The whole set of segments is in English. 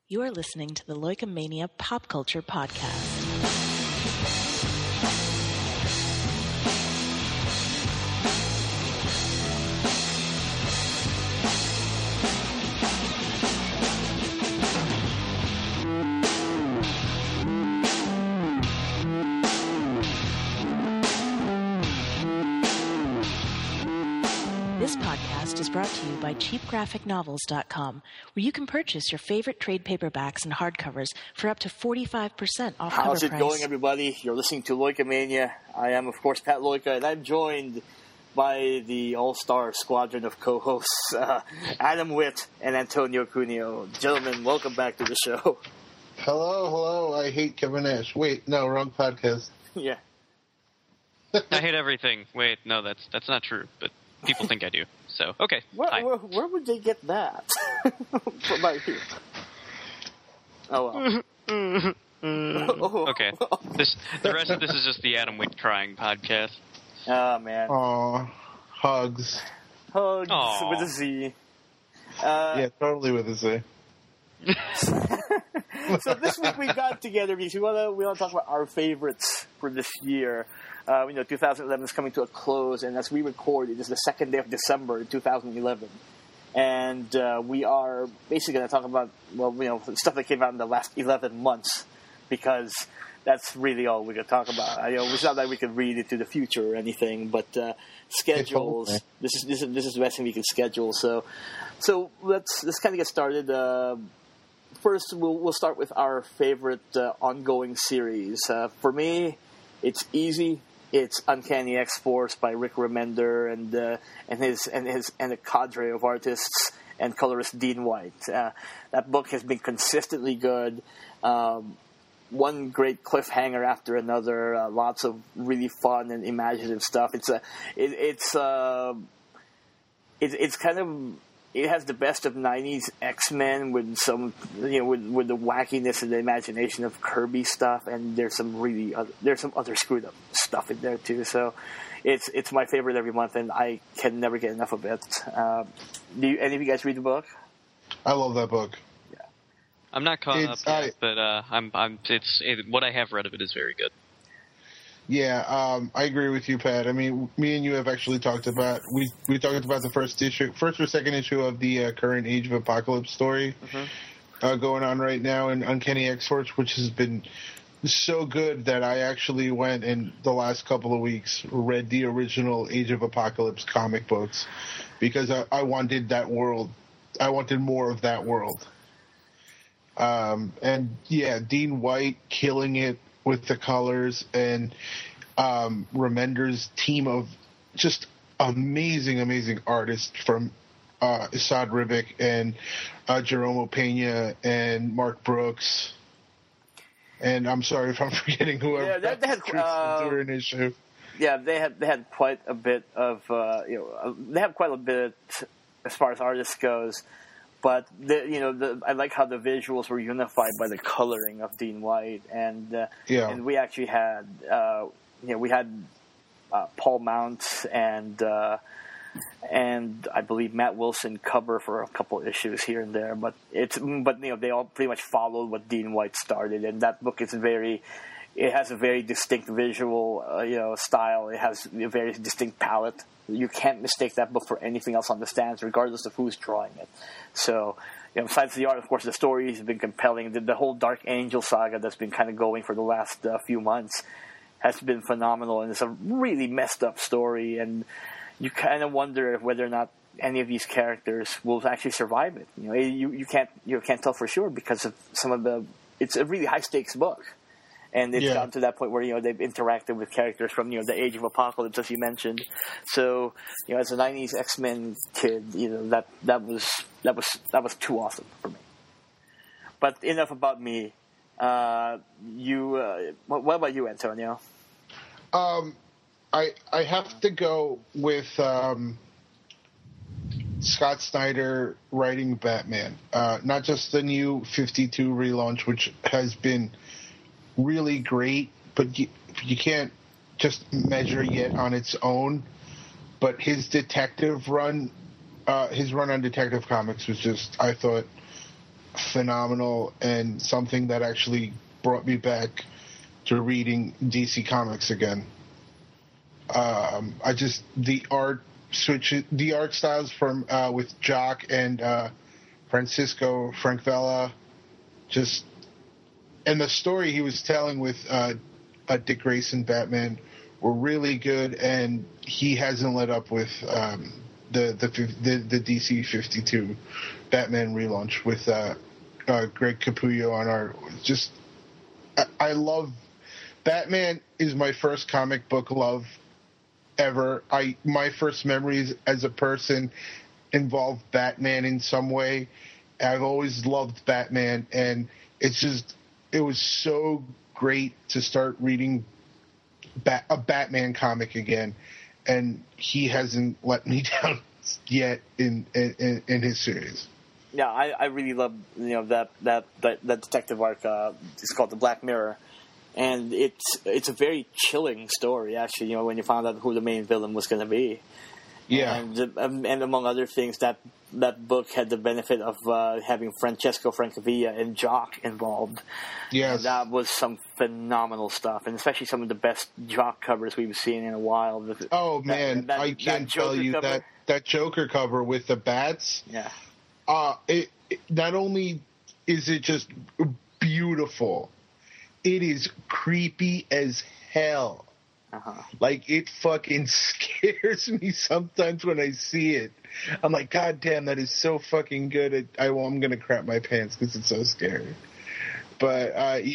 You are listening to the Loikomania Pop Culture Podcast. This podcast is brought to you by CheapGraphicNovels.com, where you can purchase your favorite trade paperbacks and hardcovers for up to 45% off cover How's it price. going, everybody? You're listening to Loikomania. I am, of course, Pat Loika, and I'm joined by the all-star squadron of co-hosts, Adam Witt and Antonio Cuneo. Gentlemen, welcome back to the show. Hello. I hate Kevin Nash. Wait, no, wrong podcast. Yeah. I hate everything. Wait, no, that's not true, but people think I do. So, okay. Where would they get that? From my here. Oh, well. Okay. The rest of this is just the Adam Witt crying podcast. Oh, man. Aw, hugs. Hugs Aww. with a Z. Yeah, totally with a Z. So this week we got together because we want to talk about our favorites for this year. 2011 is coming to a close, and as we record, it is the second day of December 2011. And we are basically going to talk about, stuff that came out in the last 11 months, because that's really all we're going to talk about. It's not that we can read into the future or anything, but schedules. This is the best thing we can schedule. So let's kind of get started. First, we'll start with our favorite ongoing series. For me, it's easy. It's Uncanny X-Force by Rick Remender and a cadre of artists and colorist Dean White. That book has been consistently good. One great cliffhanger after another. Lots of really fun and imaginative stuff. It has the best of 90s X-Men with some, with the wackiness and the imagination of Kirby stuff, and there's some other screwed up stuff in there too. So, it's my favorite every month, and I can never get enough of it. Do any of you guys read the book? I love that book. Yeah, I'm not caught up yet, but what I have read of it is very good. Yeah, I agree with you, Pat. I mean, me and you have actually talked about we talked about the first or second issue of the current Age of Apocalypse story going on right now in Uncanny X-Force, which has been so good that I actually went in the last couple of weeks read the original Age of Apocalypse comic books because I wanted that world. I wanted more of that world. And yeah, Dean White killing it with the colors, and Remender's team of just amazing artists from Esad Ribic and Jerome Opeña and Mark Brooks. And I'm sorry if I'm forgetting whoever. Yeah, they had an issue. Yeah, they had quite a bit of they have quite a bit as far as artists goes. But I like how the visuals were unified by the coloring of Dean White, and we actually had Paul Mounts and I believe Matt Wilson cover for a couple issues here and there. But they all pretty much followed what Dean White started, and that book is it has a very distinct visual style. It has a very distinct palette. You can't mistake that book for anything else on the stands, regardless of who's drawing it. So, besides the art, of course, the stories have been compelling. The whole Dark Angel saga that's been kind of going for the last few months has been phenomenal, and it's a really messed up story. And you kind of wonder whether or not any of these characters will actually survive it. You can't tell for sure because of some of the. It's a really high stakes book. And it's gotten to that point where they've interacted with characters from the Age of Apocalypse, as you mentioned. So as a '90s X-Men kid, that was too awesome for me. But enough about me. What about you, Antonio? I have to go with Scott Snyder writing Batman, not just the new 52 relaunch, which has been really great, but you can't just measure yet on its own. But his detective run, his run on Detective Comics was just, I thought, phenomenal and something that actually brought me back to reading DC Comics again. The art styles from with Jock and Francisco Francavilla, and the story he was telling with Dick Grayson Batman were really good, and he hasn't let up with the DC 52 Batman relaunch with Greg Capullo on art. I love Batman. Is my first comic book love ever. My first memories as a person involved Batman in some way. I've always loved Batman, and it was so great to start reading a Batman comic again, and he hasn't let me down yet in his series. Yeah, I really love that detective arc. It's called The Black Mirror, and it's a very chilling story actually. When you found out who the main villain was going to be. Yeah, and among other things, that book had the benefit of having Francesco Francavilla and Jock involved. Yes, and that was some phenomenal stuff, and especially some of the best Jock covers we've seen in a while. Oh man, I can't tell you that Joker cover with the bats. Yeah. It not only is it just beautiful, it is creepy as hell. Uh-huh. Like, it fucking scares me sometimes when I see it. I'm like, God damn, that is so fucking good. I'm going to crap my pants because it's so scary. But,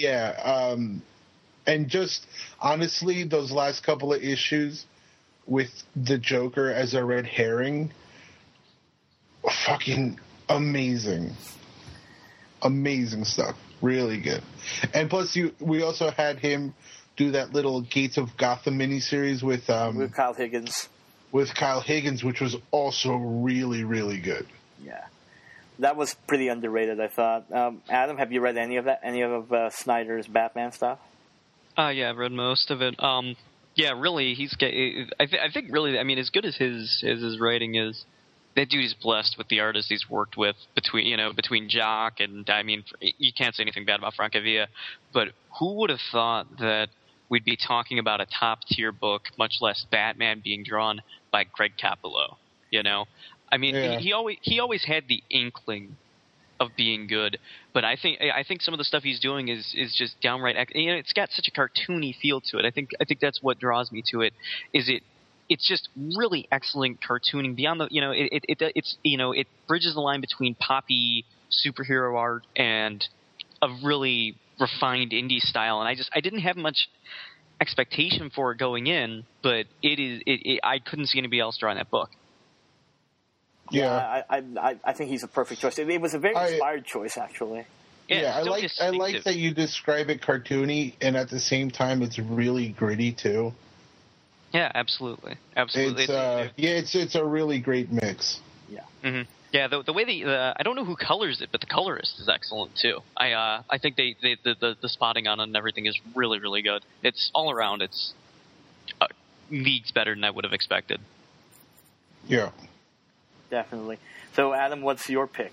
and just, honestly, those last couple of issues with the Joker as a red herring, fucking amazing. Amazing stuff. Really good. And plus, we also had him do that little Gates of Gotham miniseries with Kyle Higgins. With Kyle Higgins, which was also really, really good. Yeah, that was pretty underrated, I thought. Adam, have you read any of Snyder's Batman stuff? Yeah, I've read most of it. Yeah, really, I think really, I mean, as good as his writing is, that dude is blessed with the artists he's worked with between Jock and, I mean, you can't say anything bad about Francavilla, but who would have thought that we'd be talking about a top-tier book, much less Batman being drawn by Greg Capullo, I mean, yeah. he always had the inkling of being good, but I think some of the stuff he's doing is just downright, it's got such a cartoony feel to it. I think that's what draws me to it, it's just really excellent cartooning beyond the, it bridges the line between poppy superhero art and a really refined indie style, and I didn't have much expectation for it going in, but I couldn't see anybody else drawing that book. Yeah, I think he's a perfect choice. It was a very inspired choice, actually. Yeah, I like that you describe it cartoony, and at the same time, it's really gritty too. Yeah, absolutely. It's a really great mix. Yeah. Mm-hmm. Yeah, the way I don't know who colors it, but the colorist is excellent too. I think the spotting on it and everything is really, really good. It's all around. It's leagues better than I would have expected. Yeah, definitely. So, Adam, what's your pick?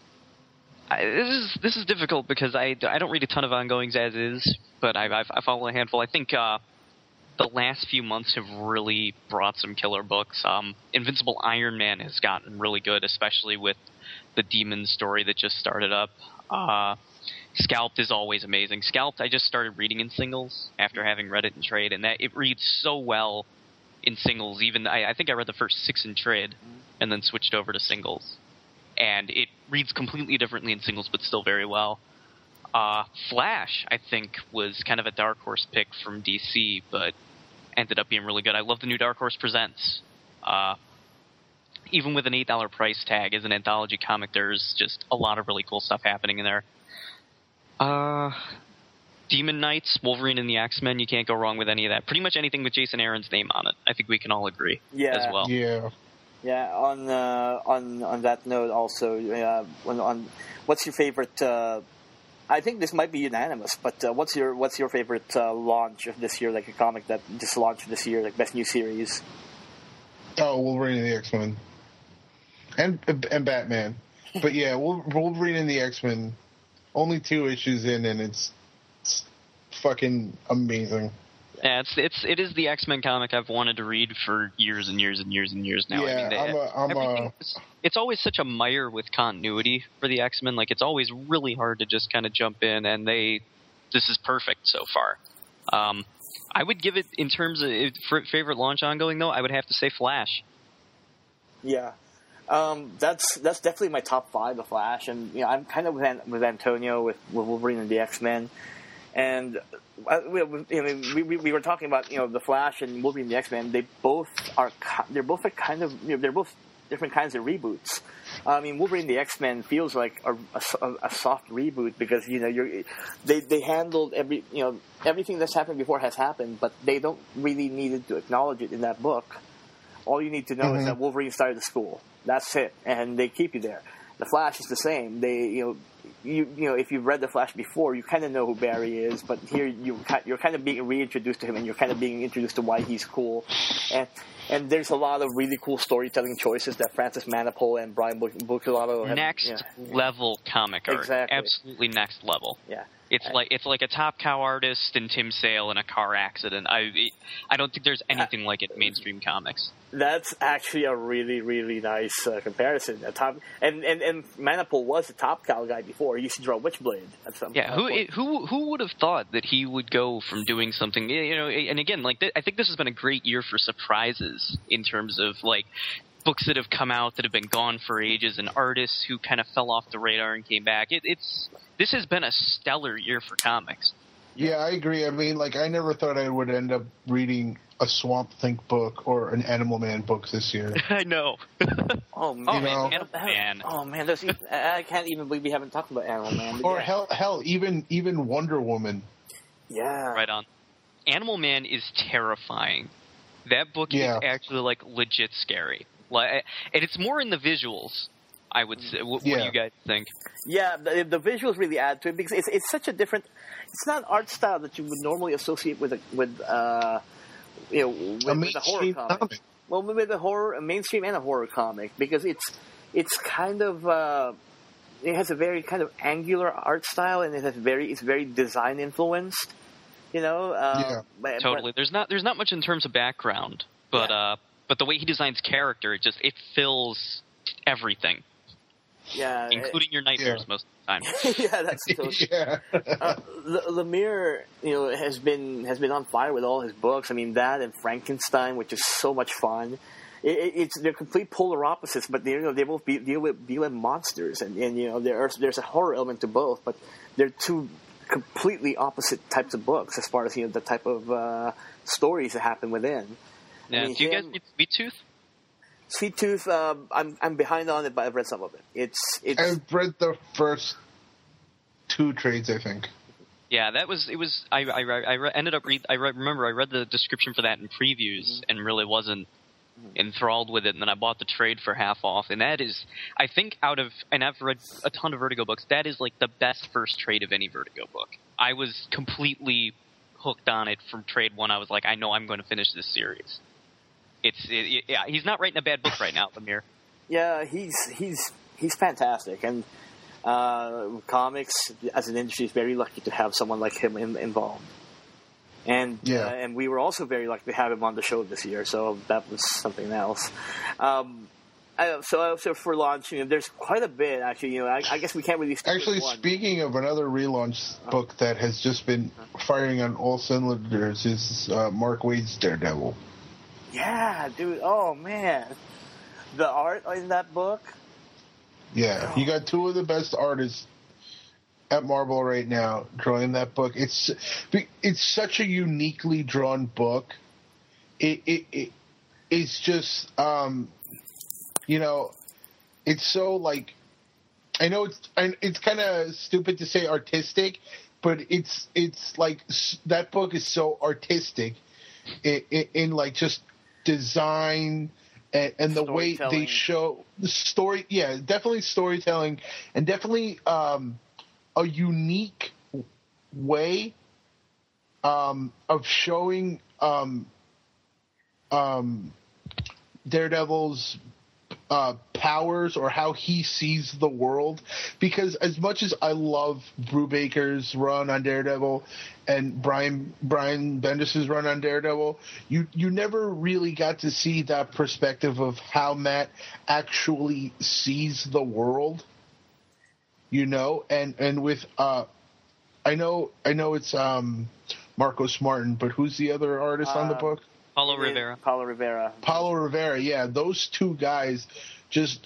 This is difficult because I don't read a ton of ongoings as is, but I follow a handful. I think the last few months have really brought some killer books. Invincible Iron Man has gotten really good, especially with the Demon story that just started up. Scalped is always amazing. Scalped, I just started reading in singles after having read it in trade, and that it reads so well in singles. Even I think I read the first 6 in trade and then switched over to singles. And it reads completely differently in singles, but still very well. Flash, I think, was kind of a dark horse pick from DC, but ended up being really good. I love the new Dark Horse Presents. Even with an $8 price tag as an anthology comic, there's just a lot of really cool stuff happening in there. Demon Knights, Wolverine and the X-Men, you can't go wrong with any of that. Pretty much anything with Jason Aaron's name on it. I think we can all agree as well. Yeah. Yeah, on that note also, what's your favorite, I think this might be unanimous, but what's your favorite launch of this year, like a comic that just launched this year, like best new series? Oh, Wolverine and the X-Men. And Batman. But yeah, Wolverine and the X-Men, only 2 issues in, and it's fucking amazing. Yeah, it is the X-Men comic I've wanted to read for years and years and years and years now. Yeah, it's always such a mire with continuity for the X-Men. Like, it's always really hard to just kind of jump in, and this is perfect so far. I would give it, in terms of favorite launch ongoing, though, I would have to say Flash. Yeah. That's definitely my top 5, The Flash, and I'm kind of with Antonio with Wolverine and the X-Men, and we were talking about The Flash and Wolverine and the X-Men. They're both different kinds of reboots. Wolverine and the X-Men feels like a soft reboot because they handled everything that's happened before has happened, but they don't really need to acknowledge it in that book. All you need to know is that Wolverine started the school. That's it, and they keep you there. The Flash is the same. They, if you've read The Flash before, you kind of know who Barry is, but here you're kind of being reintroduced to him, and you're kind of being introduced to why he's cool. And there's a lot of really cool storytelling choices that Francis Manapul and Brian Buccellato have. Next level comic art. Exactly. Absolutely next level. Yeah. It's like a Top Cow artist and Tim Sale in a car accident. I don't think there's anything like it in mainstream comics. That's actually a really, really nice comparison. And Manapul was a Top Cow guy before. He used to draw Witchblade at some point. Who would have thought that he would go from doing something, and again, I think this has been a great year for surprises in terms of, like, books that have come out that have been gone for ages and artists who kind of fell off the radar and came back. This has been a stellar year for comics. Yeah, I agree. I never thought I would end up reading a Swamp Thing book or an Animal Man book this year. I know. Oh, man. Animal Man. Oh, man. I can't even believe we haven't talked about Animal Man. Or hell, even Wonder Woman. Yeah. Right on. Animal Man is terrifying. That book is actually, like, legit scary. And it's more in the visuals, I would say. What do you guys think? Yeah, the visuals really add to it because it's such a different. It's not art style that you would normally associate with a horror comic. Well, with a mainstream and a horror comic because it's kind of it has a very kind of angular art style and it's very design influenced. Totally. But there's not much in terms of background, but the way he designs character, it fills everything. Yeah, including your nightmares most of the time. Yeah, that's so true. Lemire, has been on fire with all his books. That and Frankenstein, which is so much fun. They're complete polar opposites, but they both deal with monsters, and there's a horror element to both, but they're two completely opposite types of books as far as the type of stories that happen within. Now, do you guys read Sweet Tooth? Sweet Tooth, I'm behind on it, but I've read some of it. I've read the first 2 trades, I think. Yeah, I remember I read the description for that in previews and really wasn't enthralled with it, and then I bought the trade for half off, and that is, I think and I've read a ton of Vertigo books, that is like the best first trade of any Vertigo book. I was completely hooked on it from trade 1. I was like, I know I'm going to finish this series. He's not writing a bad book right now, Lemire. Yeah, he's fantastic, and comics as an industry is very lucky to have someone like him involved. And and we were also very lucky to have him on the show this year, so that was something else. So for launch, there's quite a bit actually. I guess we can't really. Actually, speaking of another relaunch book that has just been firing on all cylinders is Mark Waid's Daredevil. Yeah, dude. Oh man, the art in that book. Yeah, you got 2 of the best artists at Marvel right now drawing that book. It's such a uniquely drawn book. It's just it's so, like, I know it's kind of stupid to say artistic, but it's like that book is so artistic in like just design and the way they show the story. Yeah, definitely storytelling and definitely a unique way of showing Daredevil's powers or how he sees the world. Because as much as I love Brubaker's run on Daredevil and Brian Bendis' run on Daredevil, you never really got to see that perspective of how Matt actually sees the world. And with I know it's Marcos Martin, but who's the other artist on the book? Paulo Rivera. Paulo Rivera, yeah. Those two guys just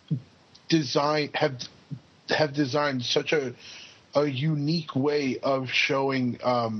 have designed such a unique way of showing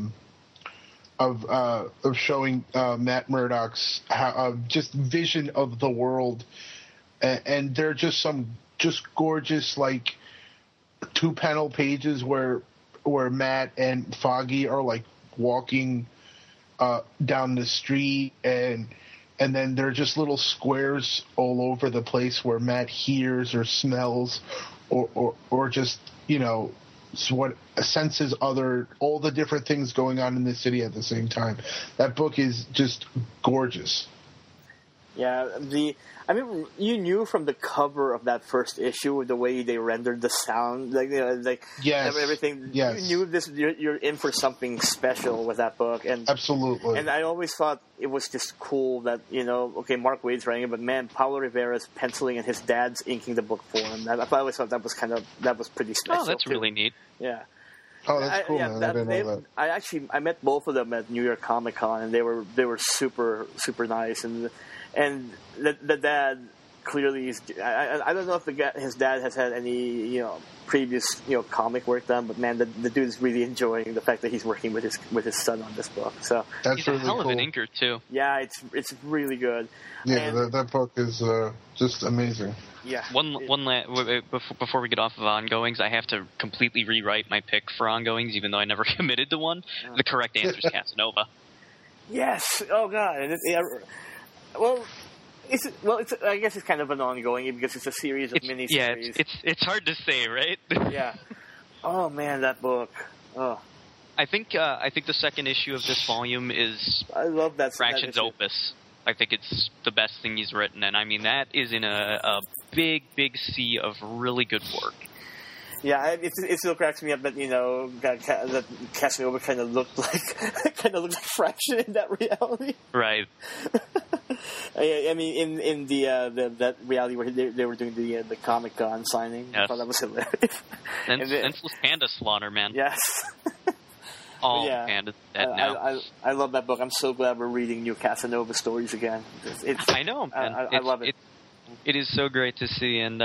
Matt Murdock's just vision of the world, and they're just gorgeous, like 2-panel pages where Matt and Foggy are like walking down the street, and then there are just little squares all over the place where Matt hears or smells or just what senses all the different things going on in the city at the same time. That book is just gorgeous. Yeah, you knew from the cover of that first issue the way they rendered the sound, yes, everything. Yes. You knew you're in for something special with that book, and absolutely. And I always thought it was just cool that okay, Mark Waid's writing it, but man, Paulo Rivera's penciling and his dad's inking the book for him. I always thought that was pretty special. Oh, that's really neat. Yeah. Oh, that's cool, man. I didn't know that. I met both of them at New York Comic Con, and they were super, super nice. And the dad clearly is. I don't know if his dad has had any previous comic work done, but man, the dude's really enjoying the fact that he's working with his son on this book. So that's he's really a hell of cool. an inker too. Yeah, it's really good. Yeah, that book is just amazing. Yeah. Before we get off of ongoings, I have to completely rewrite my pick for ongoings, even though I never committed to one. The correct answer is Casanova. Yes. Oh God. And I guess it's kind of an ongoing because it's a series of miniseries. Yeah, it's hard to say, right? Yeah. Oh man, that book. Oh. I think the second issue of this volume is I love that Fraction's opus. I think it's the best thing he's written, and I mean that is in a big sea of really good work. Yeah, it still cracks me up that that Casanova kind of looked like Fraction in that reality. Right. I mean, in that reality where they were doing the Comic-Con signing, yes. I thought that was hilarious. Senseless panda slaughter, man. Yes. All pandas dead now. I love that book. I'm so glad we're reading new Casanova stories again. I know, man. I love it. It is so great to see, and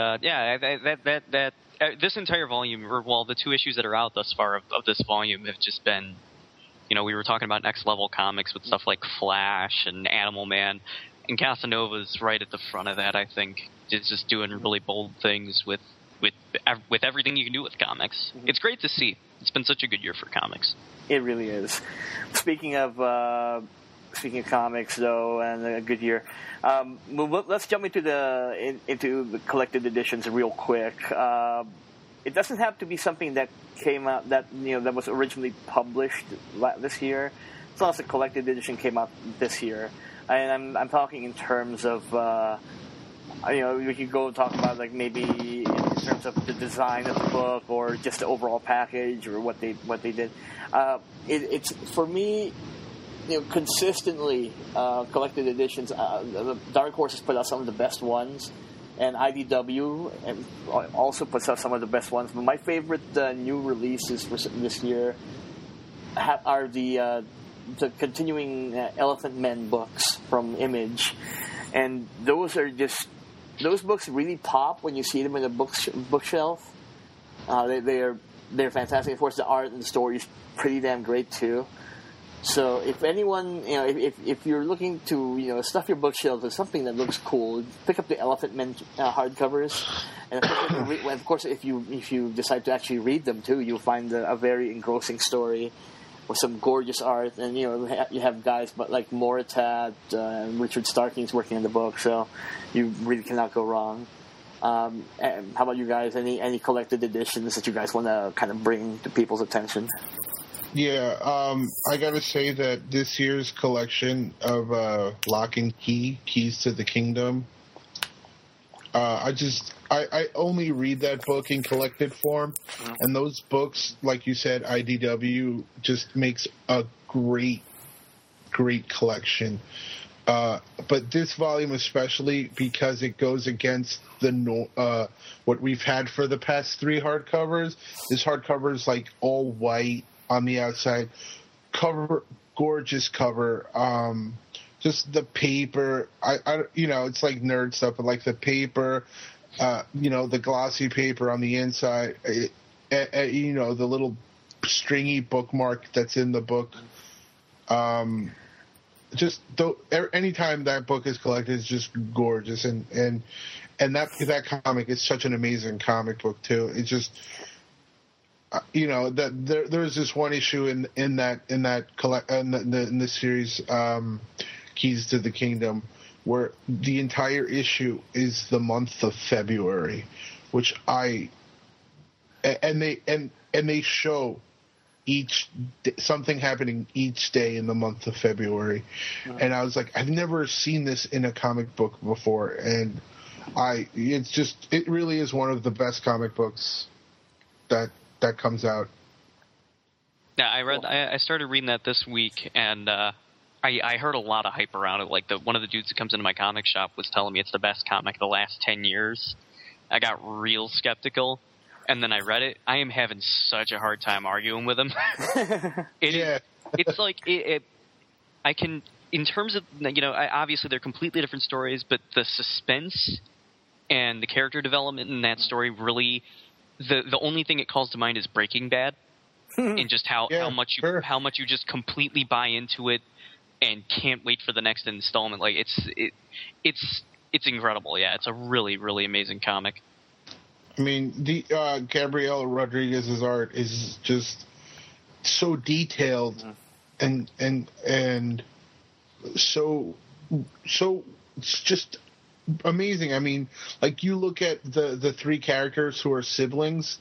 this entire volume, the 2 issues that are out thus far of this volume have just been, we were talking about Next Level Comics with stuff like Flash and Animal Man, and Casanova's right at the front of that. I think it's just doing really bold things with everything you can do with comics. Mm-hmm. It's great to see. It's been such a good year for comics. It really is. Speaking of comics, though, and a good year, let's jump into the collected editions real quick. It doesn't have to be something that came out that was originally published this year. As long as the collected edition came out this year, and I'm talking in terms of we could go and talk about like maybe in terms of the design of the book or just the overall package or what they did. It's for me. Consistently, collected editions. Dark Horse has put out some of the best ones, and IDW also puts out some of the best ones. But my favorite new releases for this year are the continuing Elephant Men books from Image, and those books really pop when you see them in the bookshelf. They're fantastic. Of course, the art and the story is pretty damn great too. So if anyone, if you're looking to, stuff your bookshelf with something that looks cool, pick up the Elephant Men hardcovers. And of course, if you decide to actually read them too, you'll find a very engrossing story with some gorgeous art. And you have guys like Moritat, Richard Starking's working on the book, so you really cannot go wrong. And how about you guys? Any collected editions that you guys want to kind of bring to people's attention? Yeah, I gotta say that this year's collection of Lock and Key, Keys to the Kingdom, I only read that book in collected form, and those books, like you said, IDW just makes a great collection. But this volume especially, because it goes against what we've had for the past 3 hardcovers. This hardcover is like all white on the outside, gorgeous cover. Just the paper, it's like nerd stuff, but like the paper, the glossy paper on the inside, the little stringy bookmark that's in the book. Anytime that book is collected, it's just gorgeous, and that comic is such an amazing comic book too. It's just, that there's this one issue in the series, Keys to the Kingdom, where the entire issue is the month of February, which they show something happening each day in the month of February. And I was like, I've never seen this in a comic book before, and it really is one of the best comic books that comes out. Yeah, I started reading that this week, and I heard a lot of hype around it. Like one of the dudes that comes into my comic shop was telling me it's the best comic of the last 10 years. I got real skeptical, and then I read it. I am having such a hard time arguing with him. It's like I can, in terms of, obviously they're completely different stories, but the suspense and the character development in that story really, the only thing it calls to mind is Breaking Bad, and just how much you just completely buy into it and can't wait for the next installment. Like it's incredible. Yeah, it's a really, really amazing comic. I mean, the Gabriel Rodriguez's art is just so detailed and so it's just amazing. I mean, like, you look at the 3 characters who are siblings.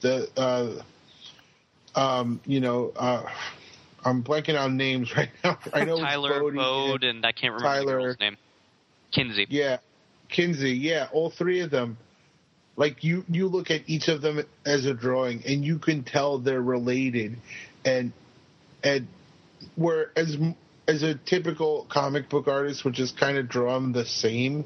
I'm blanking on names right now. I know Tyler, Bode, and I can't remember the girl's name. Kinsey. Yeah, Kinsey. Yeah, all 3 of them. Like, you look at each of them as a drawing, and you can tell they're related, and where as a typical comic book artist would just kind of draw them the same,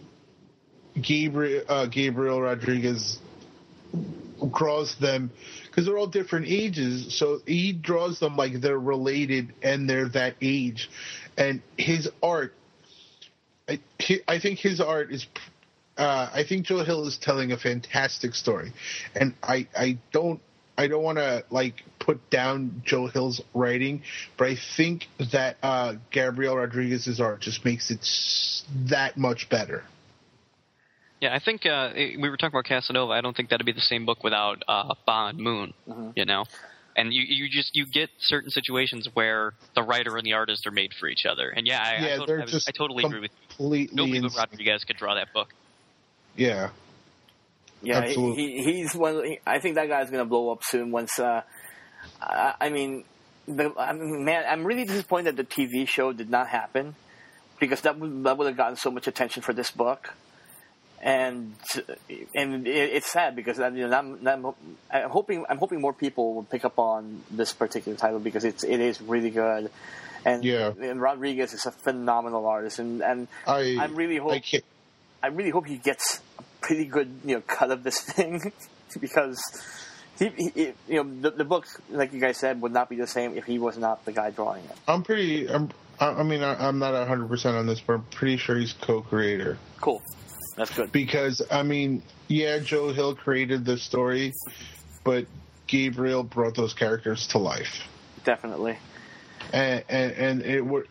Gabriel Rodriguez draws them, because they're all different ages, so he draws them like they're related and they're that age. And his art, I think his art is, I think Joe Hill is telling a fantastic story, and I don't want to like put down Joe Hill's writing, but I think that Gabriel Rodriguez's art just makes it that much better. Yeah, I think we were talking about Casanova. I don't think that'd be the same book without Ba and Moon, And you get certain situations where the writer and the artist are made for each other. And I totally agree with you. Nobody but Rodriguez could draw that book. Yeah. Yeah, absolutely. he's one. I think that guy's going to blow up soon. Once, I'm really disappointed that the TV show did not happen, because that would have gotten so much attention for this book. And it's sad, because I'm hoping more people will pick up on this particular title, because it is really good, and Rodriguez is a phenomenal artist, and I really hope he gets a pretty good good of this thing, because he the book, like you guys said, would not be the same if he was not the guy drawing it. I'm not 100% on this, but I'm pretty sure he's co-creator. Cool. That's good. Because, Joe Hill created the story, but Gabriel brought those characters to life. Definitely. And it would,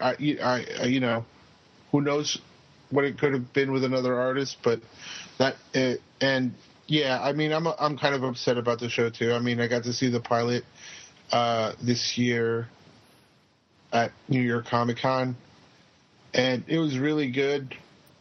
who knows what it could have been with another artist, but I'm kind of upset about the show too. I mean, I got to see the pilot this year at New York Comic Con, and it was really good.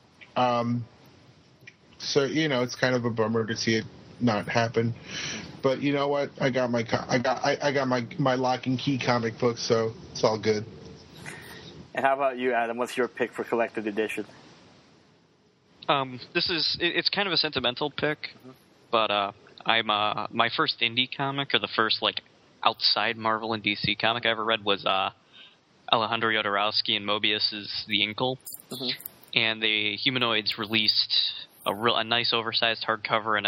So, it's kind of a bummer to see it not happen. But you know what? I got my Lock and Key comic book, so it's all good. And how about you, Adam? What's your pick for collected edition? It's kind of a sentimental pick, but I'm my first indie comic, or the first like outside Marvel and DC comic I ever read, was Alejandro Jodorowsky and Mobius's The Inkle, and the Humanoids released a nice oversized hardcover and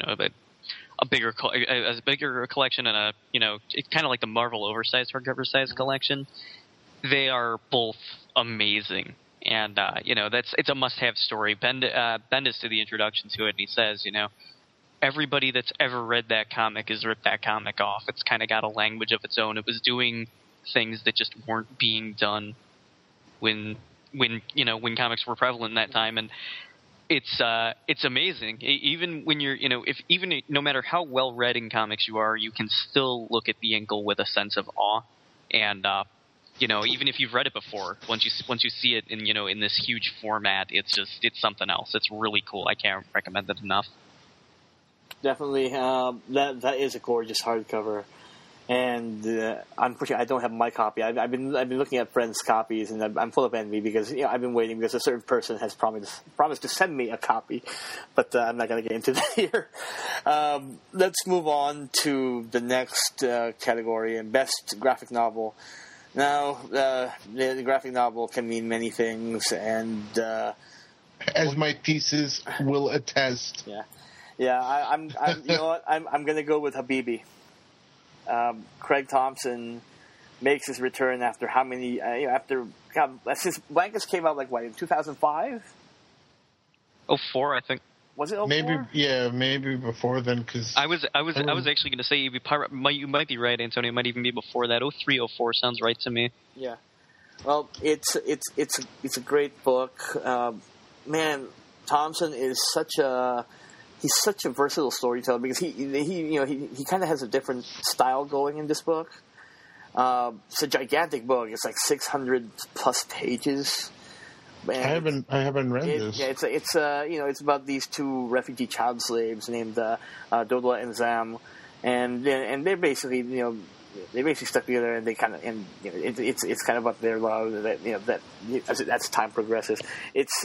a bigger collection, and it's kind of like the Marvel oversized hardcover size collection. They are both amazing, and it's a must-have story. Bendis did the introduction to it, and he says, everybody that's ever read that comic has ripped that comic off. It's kind of got a language of its own. It was doing things that just weren't being done when comics were prevalent in that time, and it's amazing. Even when you're no matter how well read in comics you are, you can still look at The Inkle with a sense of awe, and even if you've read it before, once you see it in this huge format, it's something else. It's really cool. I can't recommend it enough. Definitely, that is a gorgeous hardcover, and unfortunately, I don't have my copy. I've been looking at friends' copies, and I'm full of envy because I've been waiting because a certain person has promised to send me a copy, but I'm not going to get into that here. Let's move on to the next category, and best graphic novel. Now, the graphic novel can mean many things, and as my pieces will attest. Yeah. I'm you know what? I'm going to go with Habibi. Craig Thompson makes his return after how many? Since Blankets came out, in 2005. 04, I think. Was it 04? Maybe before then, because I was actually going to say you might be right, Antonio. It might even be before that. 03, 04 sounds right to me. Yeah. Well, it's a great book. Man, Thompson is such a versatile storyteller because he kind of has a different style going in this book. It's a gigantic book. It's 600 plus pages. And I haven't read this. Yeah, it's about these two refugee child slaves named Dodla and Zam, and they're basically stuck together, and they kind of it's kind of about their love that as time progresses. It's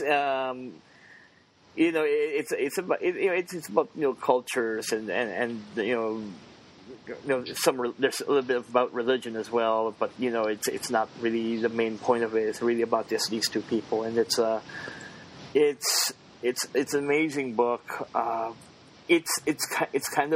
it's about cultures and there's a little bit about religion as well, but it's not really the main point of it. It's really about just these two people, and it's an amazing book. It's kind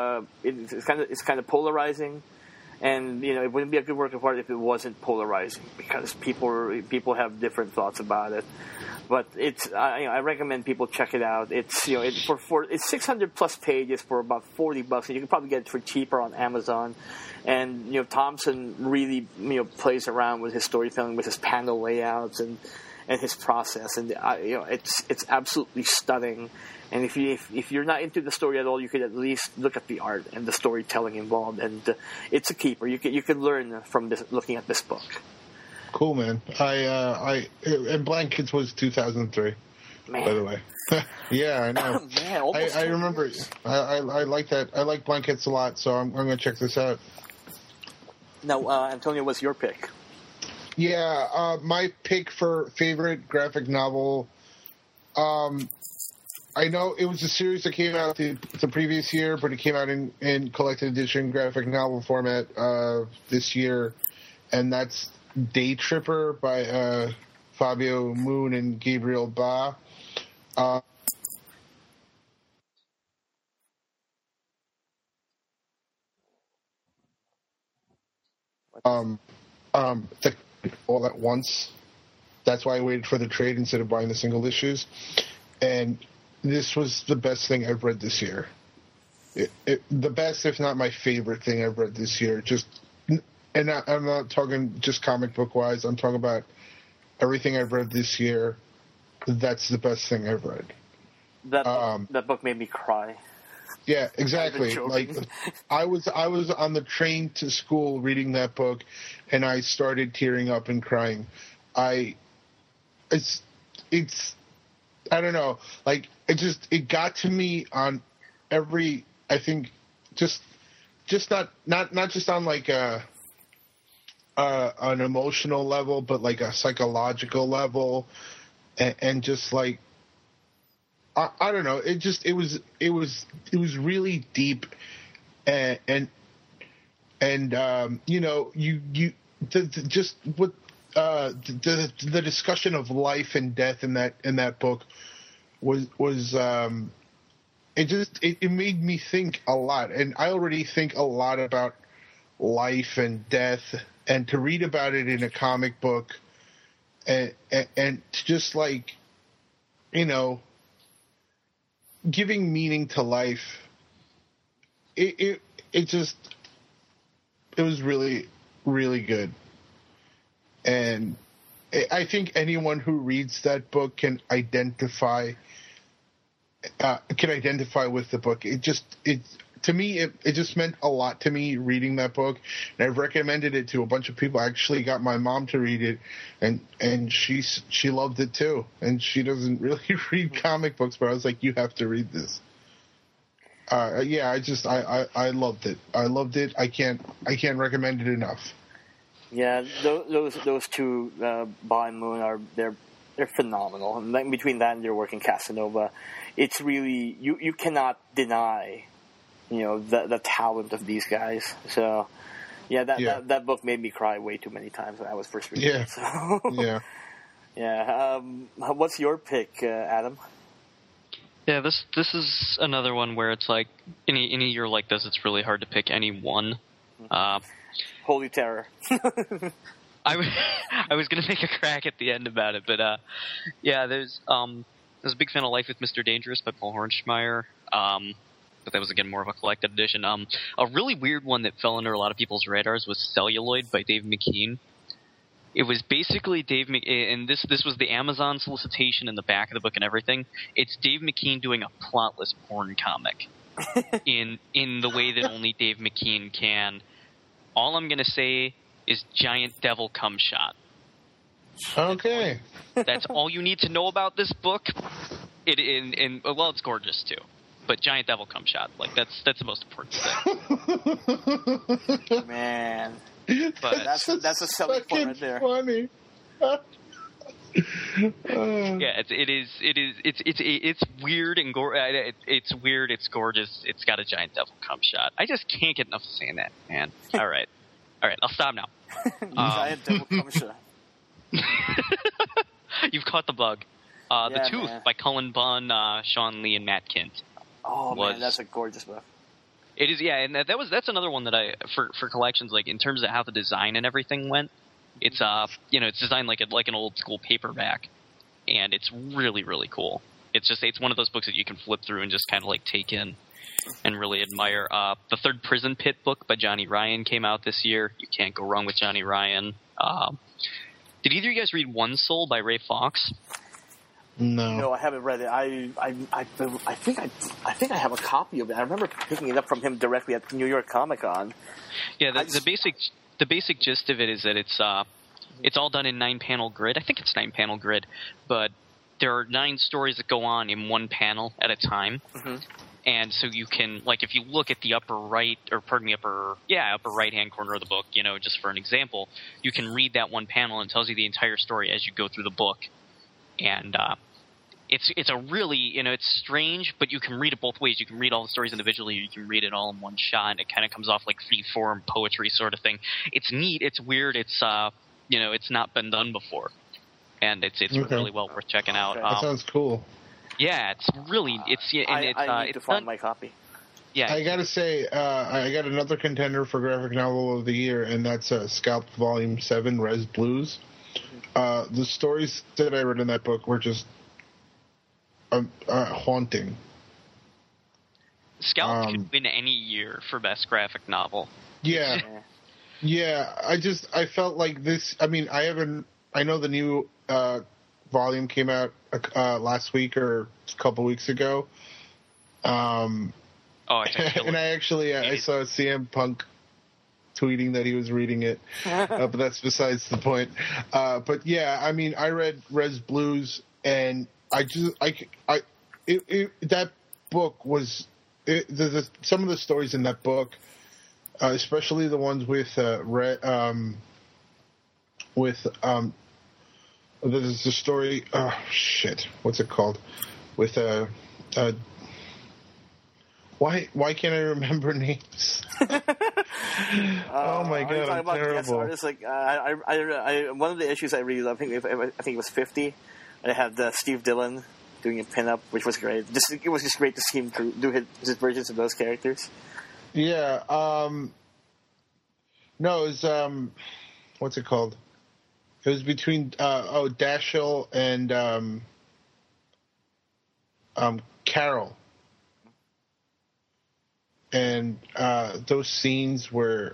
of polarizing, and it wouldn't be a good work of art if it wasn't polarizing, because people have different thoughts about it. But I recommend people check it out. It's it's 600 plus pages for about $40, and you can probably get it for cheaper on Amazon. And Thompson really plays around with his storytelling, with his panel layouts and his process, and it's absolutely stunning. And if you're not into the story at all, you could at least look at the art and the storytelling involved, and it's a keeper. You can learn from looking at this book. Cool, man. And Blankets was 2003, man. By the way. Yeah, I know. Man, I remember. I like that. I like Blankets a lot, so I'm going to check this out. Now, Antonio, what's your pick? Yeah, my pick for favorite graphic novel. I know it was a series that came out the previous year, but it came out in collected edition graphic novel format this year, and that's Day Tripper by Fabio Moon and Gabriel Ba. All at once. That's why I waited for the trade instead of buying the single issues. And this was the best thing I've read this year. The best, if not my favorite thing I've read this year. And I'm not talking just comic book wise. I'm talking about everything I've read this year. That's the best thing I've read. That book made me cry. Yeah, exactly. I was on the train to school reading that book, and I started tearing up and crying. It's I don't know. It got to me on every. I think just not just on an emotional level, but a psychological level, and just I don't know. It was really deep, and just what the discussion of life and death in that book was it made me think a lot, and I already think a lot about life and death, and to read about it in a comic book, and just like, giving meaning to life. It was really, really good. And I think anyone who reads that book can identify with the book. To me, it just meant a lot to me reading that book, and I've recommended it to a bunch of people. I actually got my mom to read it, and she loved it too. And she doesn't really read comic books, but I was like, you have to read this. I loved it. I loved it. I can't recommend it enough. Yeah, those two, Ba and Moon, they're phenomenal. And like, between that and their work in Casanova, it's really you cannot deny, the talent of these guys. So, that book made me cry way too many times when I was first reading it. So. Yeah. What's your pick, Adam? Yeah, this is another one where it's like in a year like this, it's really hard to pick any one. Holy Terror. I was going to make a crack at the end about it, but there's I was a big fan of Life with Mr. Dangerous by Paul Hornschmeyer, but that was again more of a collected edition. A really weird one that fell under a lot of people's radars was Celluloid by Dave McKean. It was basically Dave McKean, and this was the Amazon solicitation in the back of the book and everything. It's Dave McKean doing a plotless porn comic in the way that only Dave McKean can. All I'm going to say is giant devil cum shot. Okay. That's all you need to know about this book. It's gorgeous too. But giant devil cum shot, like that's the most important thing. Man. But that's a selling point right there. Funny. Yeah, it's weird and it's weird. It's gorgeous. It's got a giant devil cum shot. I just can't get enough of saying that, man. All right. I'll stop now. Giant devil cum shot. You've caught the bug. The Tooth man. by Cullen Bunn, Sean Lee, and Matt Kint. Oh man, that's a gorgeous book. It is, yeah, and that's another one that for collections, like in terms of how the design and everything went. It's it's designed like an old school paperback, and it's really, really cool. It's one of those books that you can flip through and just kind of like take in and really admire. The third Prison Pit book by Johnny Ryan came out this year. You can't go wrong with Johnny Ryan. Did either of you guys read One Soul by Ray Fox? No, I haven't read it. I think I have a copy of it. I remember picking it up from him directly at New York Comic Con. Yeah, the basic gist of it is that it's all done in 9-panel grid. I think it's 9-panel grid, but there are 9 stories that go on in one panel at a time. Mm-hmm. And so you can, like, if you look at the upper right-hand corner of the book, just for an example, you can read that one panel and it tells you the entire story as you go through the book. And it's a really, it's strange, but you can read it both ways. You can read all the stories individually, or you can read it all in one shot, and it kind of comes off like free-form poetry sort of thing. It's neat. It's weird. It's, it's not been done before. And it's really well worth checking out. That sounds cool. Yeah, it's really, I need to find my copy. Yeah. I gotta say, I got another contender for Graphic Novel of the Year, and that's Scalped Volume 7, Res Blues. The stories that I read in that book were just haunting. Scalped could win any year for Best Graphic Novel. Yeah. Yeah, I felt like this, I know the new volume came out last week or a couple weeks ago. And I saw CM Punk tweeting that he was reading it, but that's besides the point. But yeah, I read Res Blues, and that book was some of the stories in that book, especially the ones with there's a story. Oh shit, what's it called? With Why can't I remember names? Oh my god, I'm terrible. Artists, like I one of the issues I read, I think it was 50. I had Steve Dillon doing a pinup, which was great. It was just great to see him do his versions of those characters. Yeah. No, it was what's it called? It was between Dashiell and Carol. And those scenes where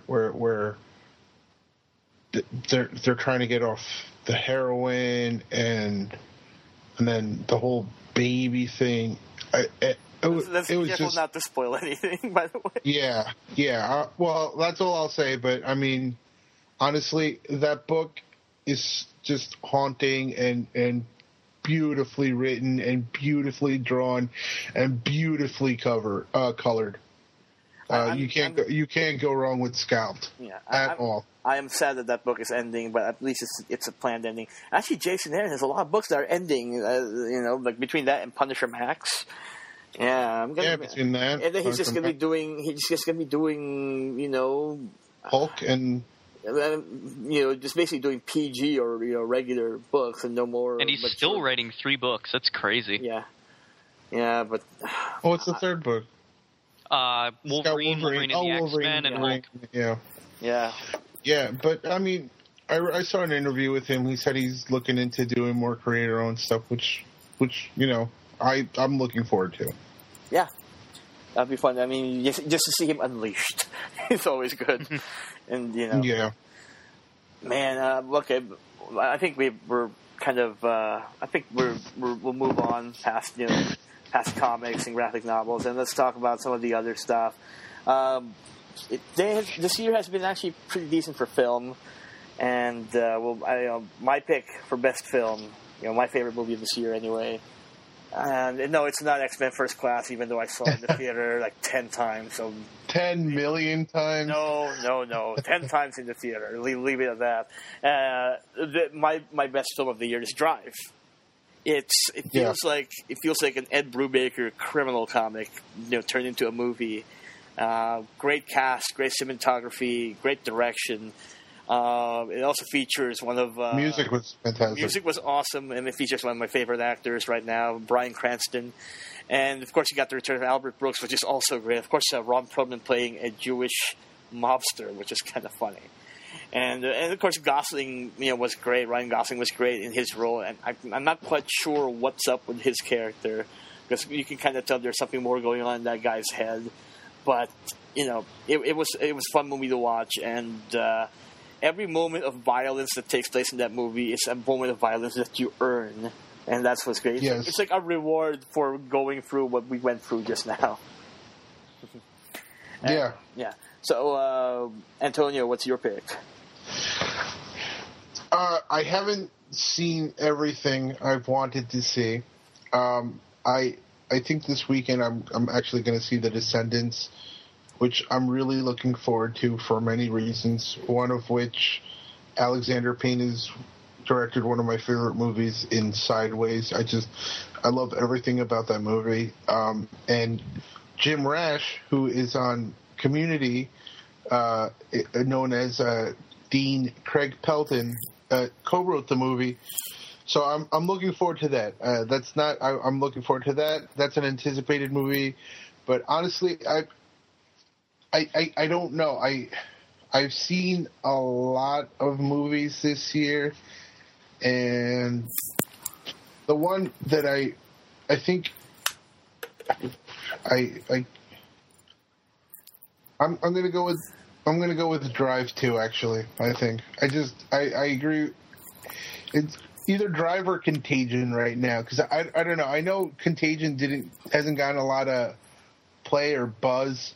they're trying to get off the heroin and then the whole baby thing. It was just not to spoil anything, by the way. Yeah. Well, that's all I'll say. But I mean, honestly, that book is just haunting and beautifully written and beautifully drawn and beautifully colored. You can't go wrong with Scalped at all. I am sad that book is ending, but at least it's a planned ending. Actually, Jason Aaron has a lot of books that are ending. Like between that and Punisher Max. Yeah, between that. And then he's just gonna be doing. Hulk and. Just basically doing PG or regular books and no more. And he's still writing 3 books. That's crazy. Yeah, but. What's the third book? Wolverine and the X-Men, and Hulk. Yeah, but I mean, I saw an interview with him. He said he's looking into doing more creator-owned stuff, which I'm looking forward to. Yeah, that'd be fun. I mean, just to see him unleashed, it's always good. And yeah, man. Okay, I think we're kind of. I think we'll move on past comics and graphic novels, and let's talk about some of the other stuff. This year has been actually pretty decent for film, and my pick for best film, my favorite movie of this year anyway. And no, it's not X-Men First Class, even though I saw it in the theater like 10 times. So 10 million times? No, 10 times in the theater. Leave it at that. My best film of the year is Drive. It feels like an Ed Brubaker criminal comic, turned into a movie. Great cast, great cinematography, great direction. It also features one of music was fantastic. Music was awesome, and it features one of my favorite actors right now, Bryan Cranston. And of course, you got the return of Albert Brooks, which is also great. Of course, Ron Perlman playing a Jewish mobster, which is kind of funny. And of course, Gosling, was great. Ryan Gosling was great in his role, and I'm not quite sure what's up with his character, because you can kind of tell there's something more going on in that guy's head. But it was a fun movie to watch, and every moment of violence that takes place in that movie is a moment of violence that you earn, and that's what's great. Yes. It's like a reward for going through what we went through just now. Yeah. So, Antonio, what's your pick? I haven't seen everything I've wanted to see. I think this weekend I'm actually going to see The Descendants, which I'm really looking forward to for many reasons. One of which, Alexander Payne has directed one of my favorite movies in Sideways. I love everything about that movie. And Jim Rash, who is on Community, known as Dean Craig Pelton, co-wrote the movie. So I'm looking forward to that. I'm looking forward to that. That's an anticipated movie, but honestly, I don't know. I've seen a lot of movies this year, and the one that I think I'm gonna go with Drive 2. Actually, I think I agree. It's either Drive or Contagion right now, because I don't know. I know Contagion hasn't gotten a lot of play or buzz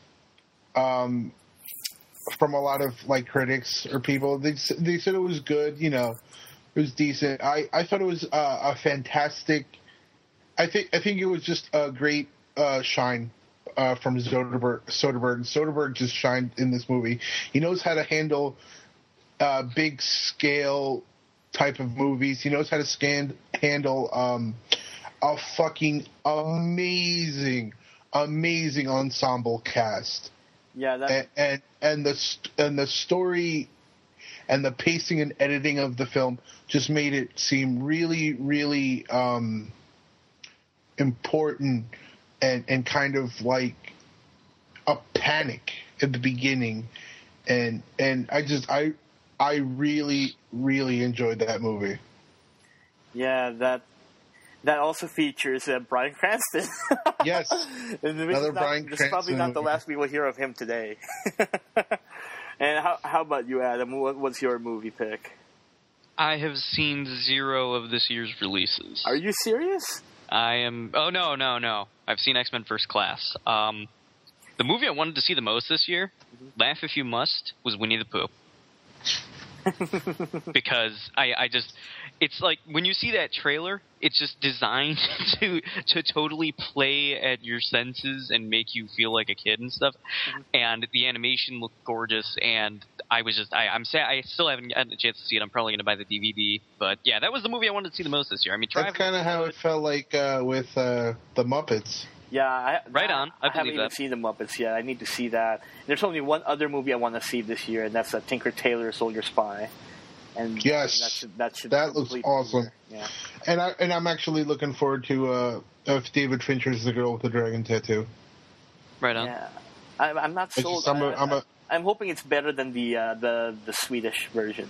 from a lot of critics or people. They said it was good. It was decent. I thought it was a fantastic. I think it was just a great shine from Soderbergh. Soderbergh just shined in this movie. He knows how to handle big scale type of movies. He knows how to handle a fucking amazing ensemble cast. Yeah, and the story and the pacing and editing of the film just made it seem really, really important and kind of like a panic at the beginning. And I really, really enjoyed that movie. Yeah, that also features Bryan Cranston. Yes, another Bryan Cranston. This is probably not the last we will hear of him today. And how about you, Adam? What's your movie pick? I have seen 0 of this year's releases. Are you serious? I am. Oh no! I've seen X-Men First Class. The movie I wanted to see the most this year, laugh if you must, was Winnie the Pooh. Because I just, it's like when you see that trailer, it's just designed to totally play at your senses and make you feel like a kid and stuff. And the animation looked gorgeous, and I'm sad I still haven't gotten a chance to see it. I'm probably going to buy the DVD, but yeah, that was the movie I wanted to see the most this year. I mean, that's kind of how it felt like with the Muppets. Yeah, I haven't even seen the Muppets yet. I need to see that. There's only one other movie I want to see this year, and that's Tinker Tailor Soldier Spy. And yes, that looks awesome. Yeah, and I'm actually looking forward to if David Fincher's The Girl with the Dragon Tattoo. Right on. Yeah, I'm not sold. I'm hoping it's better than the Swedish version.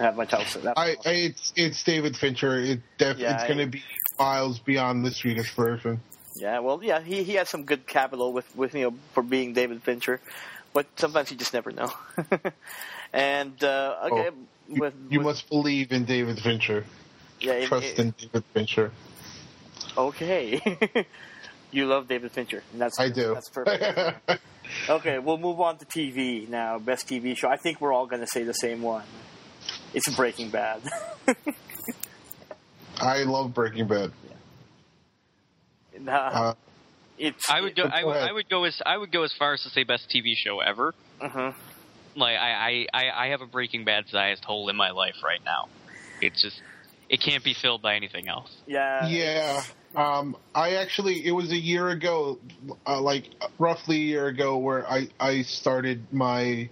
It's David Fincher. It's going to be miles beyond the Swedish version. Yeah, well, yeah, he has some good capital with for being David Fincher, but sometimes you just never know. And you must believe in David Fincher. Yeah, trust in David Fincher. Okay, you love David Fincher, and I do. That's perfect. Okay, we'll move on to TV now. Best TV show. I think we're all going to say the same one. It's Breaking Bad. I love Breaking Bad. I would go as far as to say best TV show ever. Like I have a Breaking Bad-sized hole in my life right now. It can't be filled by anything else. Yeah. It was a year ago, like roughly a year ago, where I started my,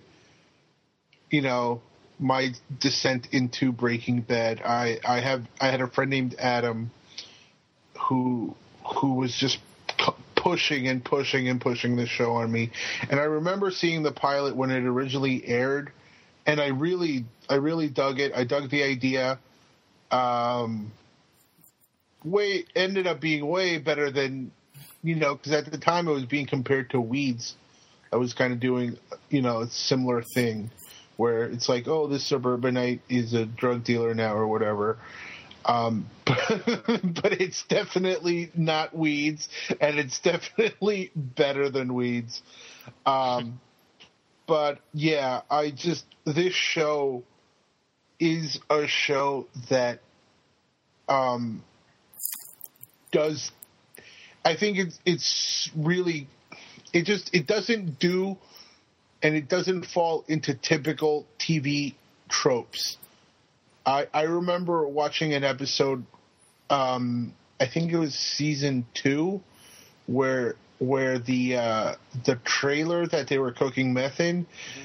my descent into Breaking Bad. I had a friend named Adam who was just pushing this show on me. And I remember seeing the pilot when it originally aired, and I really dug it. I dug the idea. Ended up being way better than, because at the time it was being compared to Weeds. I was kind of doing, a similar thing where it's like, oh, this suburbanite is a drug dealer now or whatever. But it's definitely not Weeds, and it's definitely better than Weeds. But yeah, this show is a show that does. I think it's really. It doesn't do, and it doesn't fall into typical TV tropes. I remember watching an episode, I think it was season 2, where the trailer that they were cooking meth in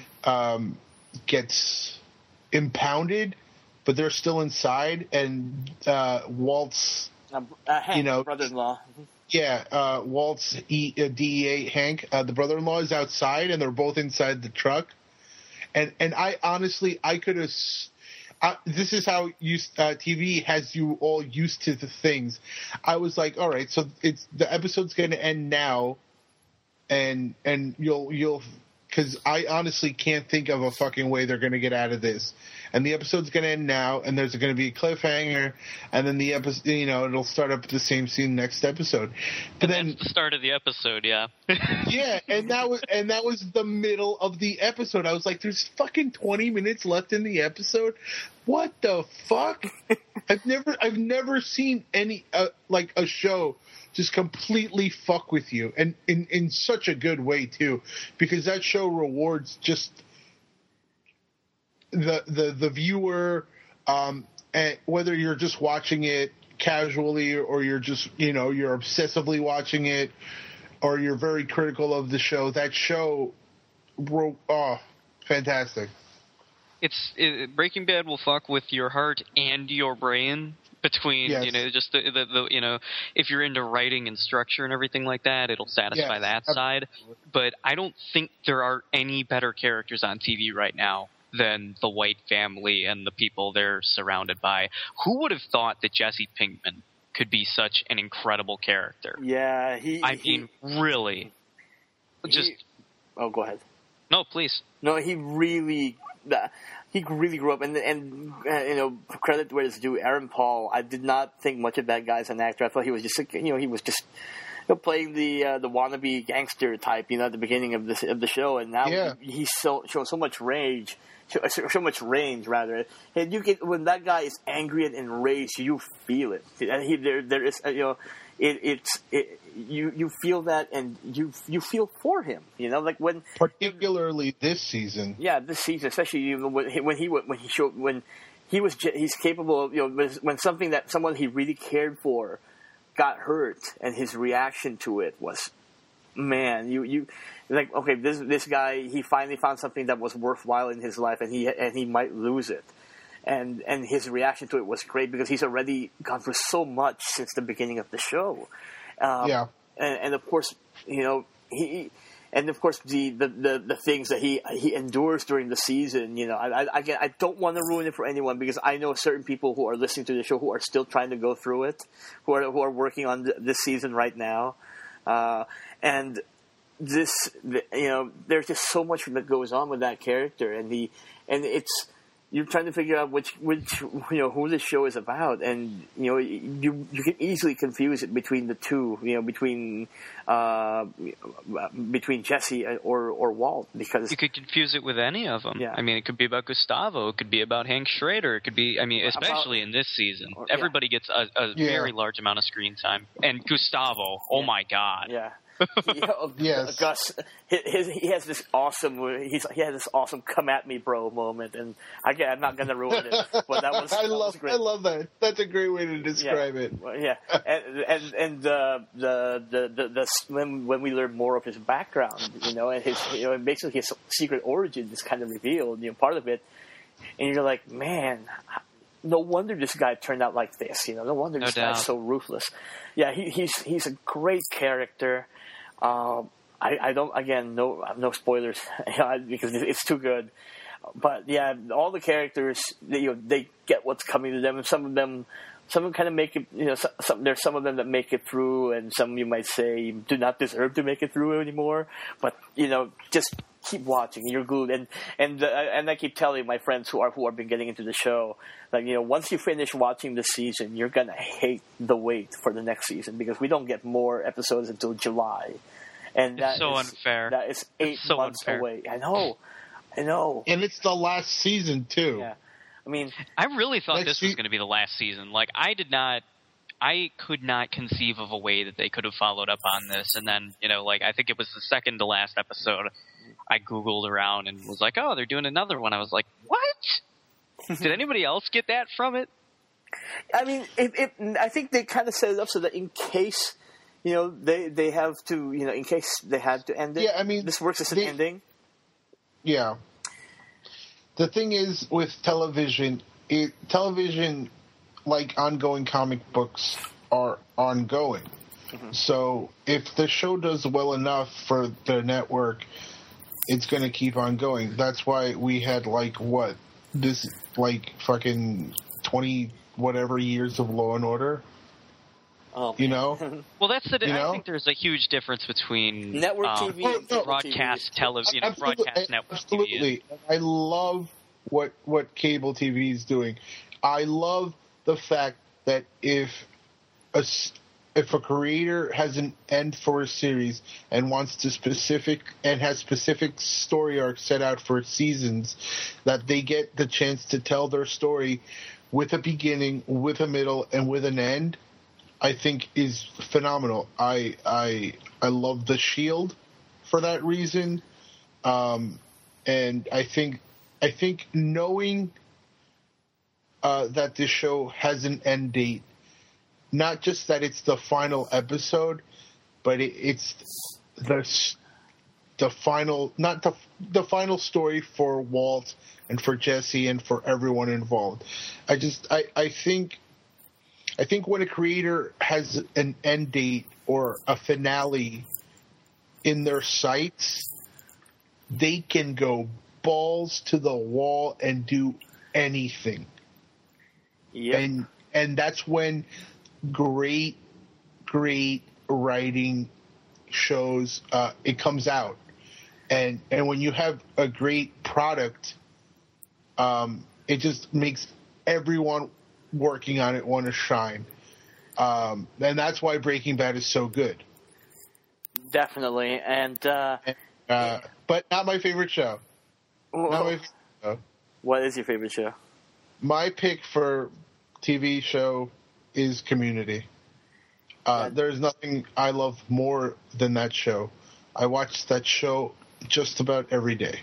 gets impounded, but they're still inside, and Walt's, brother-in-law. Yeah, Walt's DEA Hank, the brother-in-law, is outside, and they're both inside the truck. And I honestly, I could have. This is how TV has you all used to the things. I was like, all right, so the episode's going to end now, and you'll because I honestly can't think of a fucking way they're going to get out of this. And the episode's going to end now, and there's going to be a cliffhanger, and then the episode, it'll start up the same scene next episode. But then that's the start of the episode, yeah. Yeah, and that was the middle of the episode. I was like, there's fucking 20 minutes left in the episode. What the fuck? I've never seen any like a show just completely fuck with you, and in such a good way too, because that show rewards just the viewer, and whether you're just watching it casually, or you're just, you're obsessively watching it, or you're very critical of the show, that show, fantastic. Breaking Bad will fuck with your heart and your brain between, yes. Just the if you're into writing and structure and everything like that, it'll satisfy that side. But I don't think there are any better characters on TV right now than the White family and the people they're surrounded by. Who would have thought that Jesse Pinkman could be such an incredible character? Yeah, really. Oh, go ahead. No, please. No, he really grew up, and credit where it's due. Aaron Paul, I did not think much of that guy as an actor. I thought he was just playing the wannabe gangster type, at the beginning of the show, and now he's shown so much range. So much range, rather. And when that guy is angry and enraged, you feel it. There is, you feel that, and you feel for him. Like when particularly this season. Yeah, this season, especially when he's capable of when someone he really cared for got hurt, and his reaction to it was, man, you like, okay, this guy, he finally found something that was worthwhile in his life, and he might lose it, and his reaction to it was great because he's already gone through so much since the beginning of the show, and of course, and of course the things that he endures during the season. I don't want to ruin it for anyone, because I know certain people who are listening to the show who are still trying to go through it, who are working on this season right now, and this, there's just so much that goes on with that character, and it's, you're trying to figure out which who this show is about, and you can easily confuse it between the two, between Jesse or Walt, because you could confuse it with any of them. Yeah. I mean, it could be about Gustavo, it could be about Hank Schrader, it could be, especially in this season, everybody gets a very large amount of screen time, and Gustavo, oh my God. Yeah. Yes. Gus, he has this awesome come at me, bro moment, and I'm not going to ruin it, but that was great. I love that. That's a great way to describe it. Yeah, and when we learn more of his background, and his basically his secret origin is kind of revealed, part of it, and you're like, man, no wonder this guy turned out like this. No wonder this guy's so ruthless. Yeah, he's a great character. I don't, again, no spoilers because it's too good. But yeah, all the characters, they get what's coming to them, and some of them kind of make it. There's some of them that make it through, and some you might say do not deserve to make it through anymore. But just keep watching. You're glued, and I keep telling my friends who have been getting into the show, like, once you finish watching the season, you're gonna hate the wait for the next season, because we don't get more episodes until July, and that's so unfair. That is 8 months away. I know, and it's the last season too. Yeah, I mean, I really thought this was going to be the last season. Like, I could not conceive of a way that they could have followed up on this, and then I think it was the second to last episode. I Googled around and was like, oh, they're doing another one. I was like, what? Did anybody else get that from it? I mean, I think they kind of set it up so that in case, they have to, in case they had to end it. Yeah, I mean, this works as an ending. Yeah. The thing is with television, like ongoing comic books, are ongoing. Mm-hmm. So if the show does well enough for the network, it's going to keep on going. That's why we had fucking 20 whatever years of Law and Order. Oh. Well, that's I think there's a huge difference between network TV and broadcast television, broadcast network absolutely. TV. I love what cable TV is doing. I love the fact that if a creator has an end for a series and wants to has specific story arcs set out for seasons, that they get the chance to tell their story with a beginning, with a middle, and with an end, I think is phenomenal. I love The Shield for that reason, and I think knowing that this show has an end date not just that it's the final episode, but it's the final, not the final story for Walt and for Jesse and for everyone involved. I think when a creator has an end date or a finale in their sights, they can go balls to the wall and do anything. Yep. And that's when great writing shows, it comes out. And when you have a great product, it just makes everyone working on it want to shine. And that's why Breaking Bad is so good. Definitely. But not my favorite show. What is your favorite show? My pick for TV show is Community. There's nothing I love more than that show. I watch that show just about every day.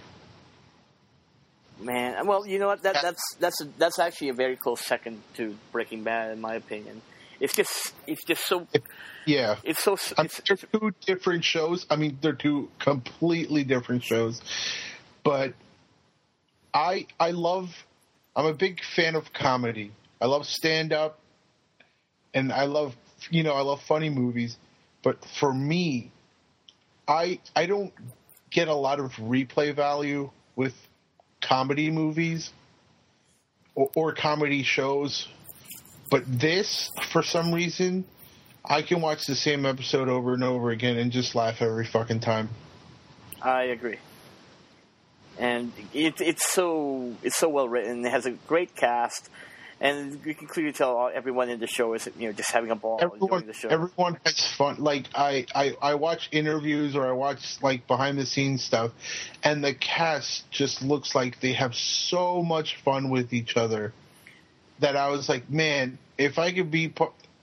Man, well, you know what? That's actually a very close second to Breaking Bad, in my opinion. It's just so. Yeah, it's so. They're two different shows. I mean, they're two completely different shows, but I'm a big fan of comedy. I love stand-up, and I love funny movies. But for me, I don't get a lot of replay value with comedy movies or comedy shows. But this, for some reason, I can watch the same episode over and over again and just laugh every fucking time. I agree. And it's so well written. It has a great cast, and you can clearly tell everyone in the show is just having a ball enjoying the show. Everyone has fun. Like I watch interviews or I watch like behind the scenes stuff, and the cast just looks like they have so much fun with each other that I was like, man, if I could be.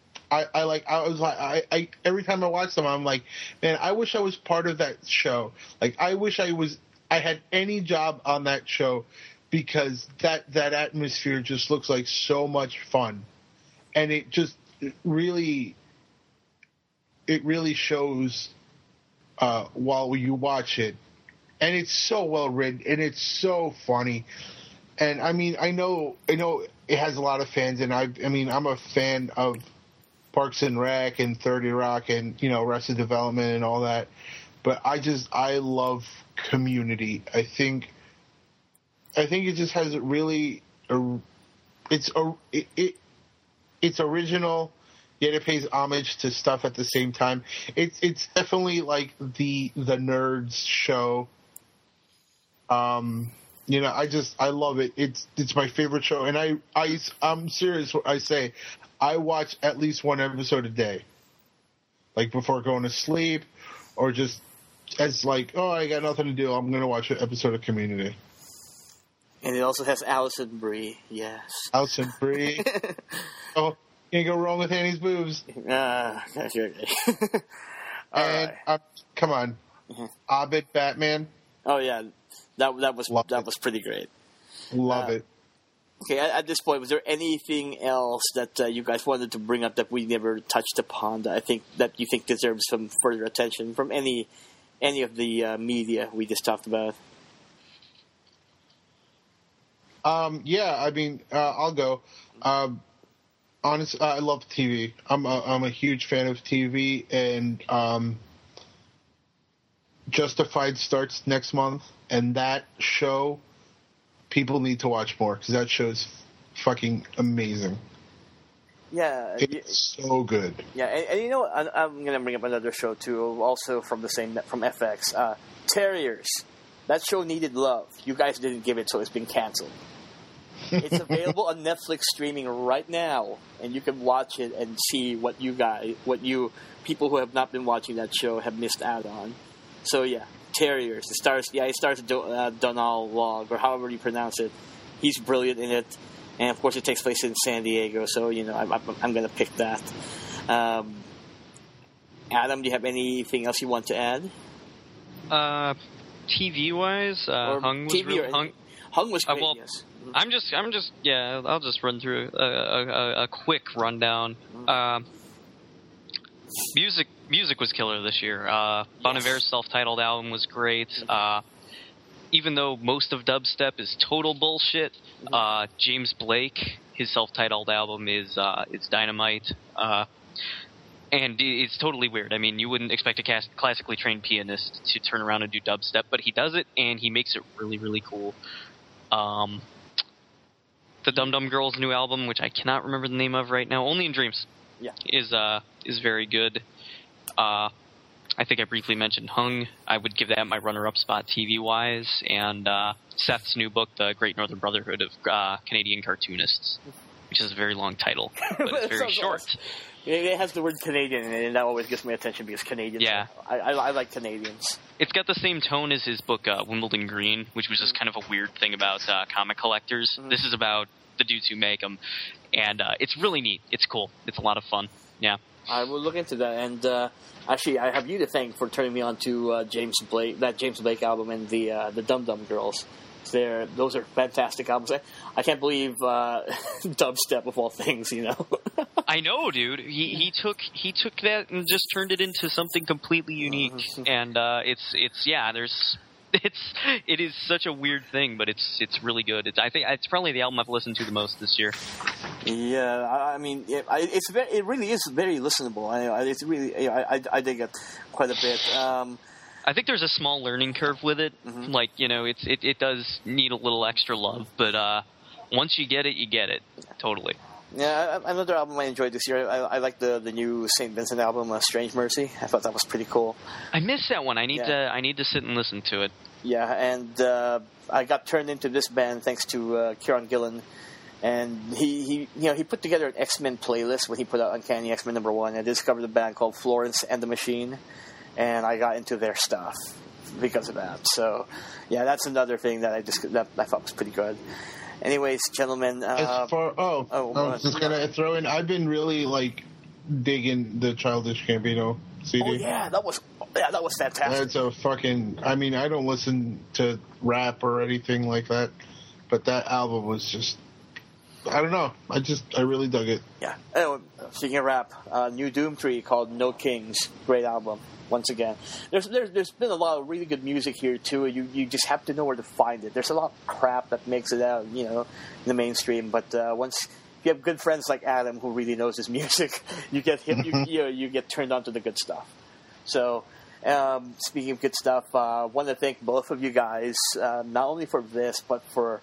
Every time I watch them, I'm like, man, I wish I was part of that show. Like, I wish I had any job on that show, because that atmosphere just looks like so much fun, and it really shows while you watch it, and it's so well written and it's so funny. And I mean, I know it has a lot of fans, and I'm a fan of Parks and Rec and 30 Rock and Arrested Development and all that, but I love Community. I think it just has really it's original, yet it pays homage to stuff at the same time. It's definitely like the nerds show. I love it. It's my favorite show, and I'm serious when I say I watch at least one episode a day, like before going to sleep, or just as like, oh, I got nothing to do, I'm going to watch an episode of Community. And it also has Alison Brie, yes. Alison Brie. Oh, can't go wrong with Annie's boobs. That's right. And right. Come on, Abed Batman. Oh yeah, that was pretty great. Love it. Okay, at this point, was there anything else that you guys wanted to bring up that we never touched upon that you think deserves some further attention from any of the media we just talked about? Yeah, I mean, I'll go. Honestly, I love TV. I'm a huge fan of TV, and Justified starts next month, and that show, people need to watch more, because that show's fucking amazing. Yeah. It's so good. Yeah, and I'm going to bring up another show, too, also from from FX. Terriers. That show needed love. You guys didn't give it, so it's been canceled. It's available on Netflix streaming right now, and you can watch it and see what you people who have not been watching that show have missed out on. So yeah, Terriers. It stars Donald Log, or however you pronounce it. He's brilliant in it, and of course it takes place in San Diego. So I'm going to pick that. Adam, do you have anything else you want to add? TV wise, Hung was Hung was great. Yes. I'll just run through a quick rundown. Music was killer this year. Bon Iver's self-titled album was great. Even though most of dubstep is total bullshit, James Blake, his self-titled album is dynamite. And it's totally weird. I mean, you wouldn't expect a classically trained pianist to turn around and do dubstep, but he does it, and he makes it really, really cool. The Dum Dum Girls' new album, which I cannot remember the name of right now, Only in Dreams, is very good. I think I briefly mentioned Hung. I would give that my runner-up spot TV-wise. And Seth's new book, The Great Northern Brotherhood of Canadian Cartoonists, which is a very long title, but it's very short. Awesome. It has the word Canadian in it, and that always gets my attention because Canadians. Yeah. I like Canadians. It's got the same tone as his book, Wimbledon Green, which was just kind of a weird thing about comic collectors. This is about the dudes who make them, and it's really neat. It's cool. It's a lot of fun. Yeah. I will look into that, and actually, I have you to thank for turning me on to James Blake album and the Dum Dum Girls. Those are fantastic albums. I can't believe dubstep of all things, you know. I know, dude. He took that and just turned it into something completely unique, and it is such a weird thing, but it's really good. I think it's probably the album I've listened to the most this year. Yeah, I mean, it really is very listenable. It's really, I dig it quite a bit. I think there's a small learning curve with it. Like, you know, it does need a little extra love, but once you get it, you get it. Totally. Yeah, another album I enjoyed this year. I like the new St. Vincent album, Strange Mercy. I thought that was pretty cool. I missed that one. I need to sit and listen to it. Yeah, and I got turned into this band thanks to Kieran Gillen, and he put together an X-Men playlist when he put out Uncanny X-Men #1. I discovered a band called Florence and the Machine, and I got into their stuff because of that. So, yeah, that's another thing that I thought was pretty good. Anyways, gentlemen. I was just gonna throw in. I've been really digging the Childish Gambino CD. Oh yeah, that was fantastic. That's a fucking. I mean, I don't listen to rap or anything like that, but that album was just. I don't know. I really dug it. Yeah. Anyway, speaking of rap, new Doomtree called No Kings. Great album. Once again, there's been a lot of really good music here too. You just have to know where to find it. There's a lot of crap that makes it out, you know, in the mainstream. But once you have good friends like Adam who really knows his music, you get him. You get turned on to the good stuff. So, speaking of good stuff, I want to thank both of you guys not only for this, but for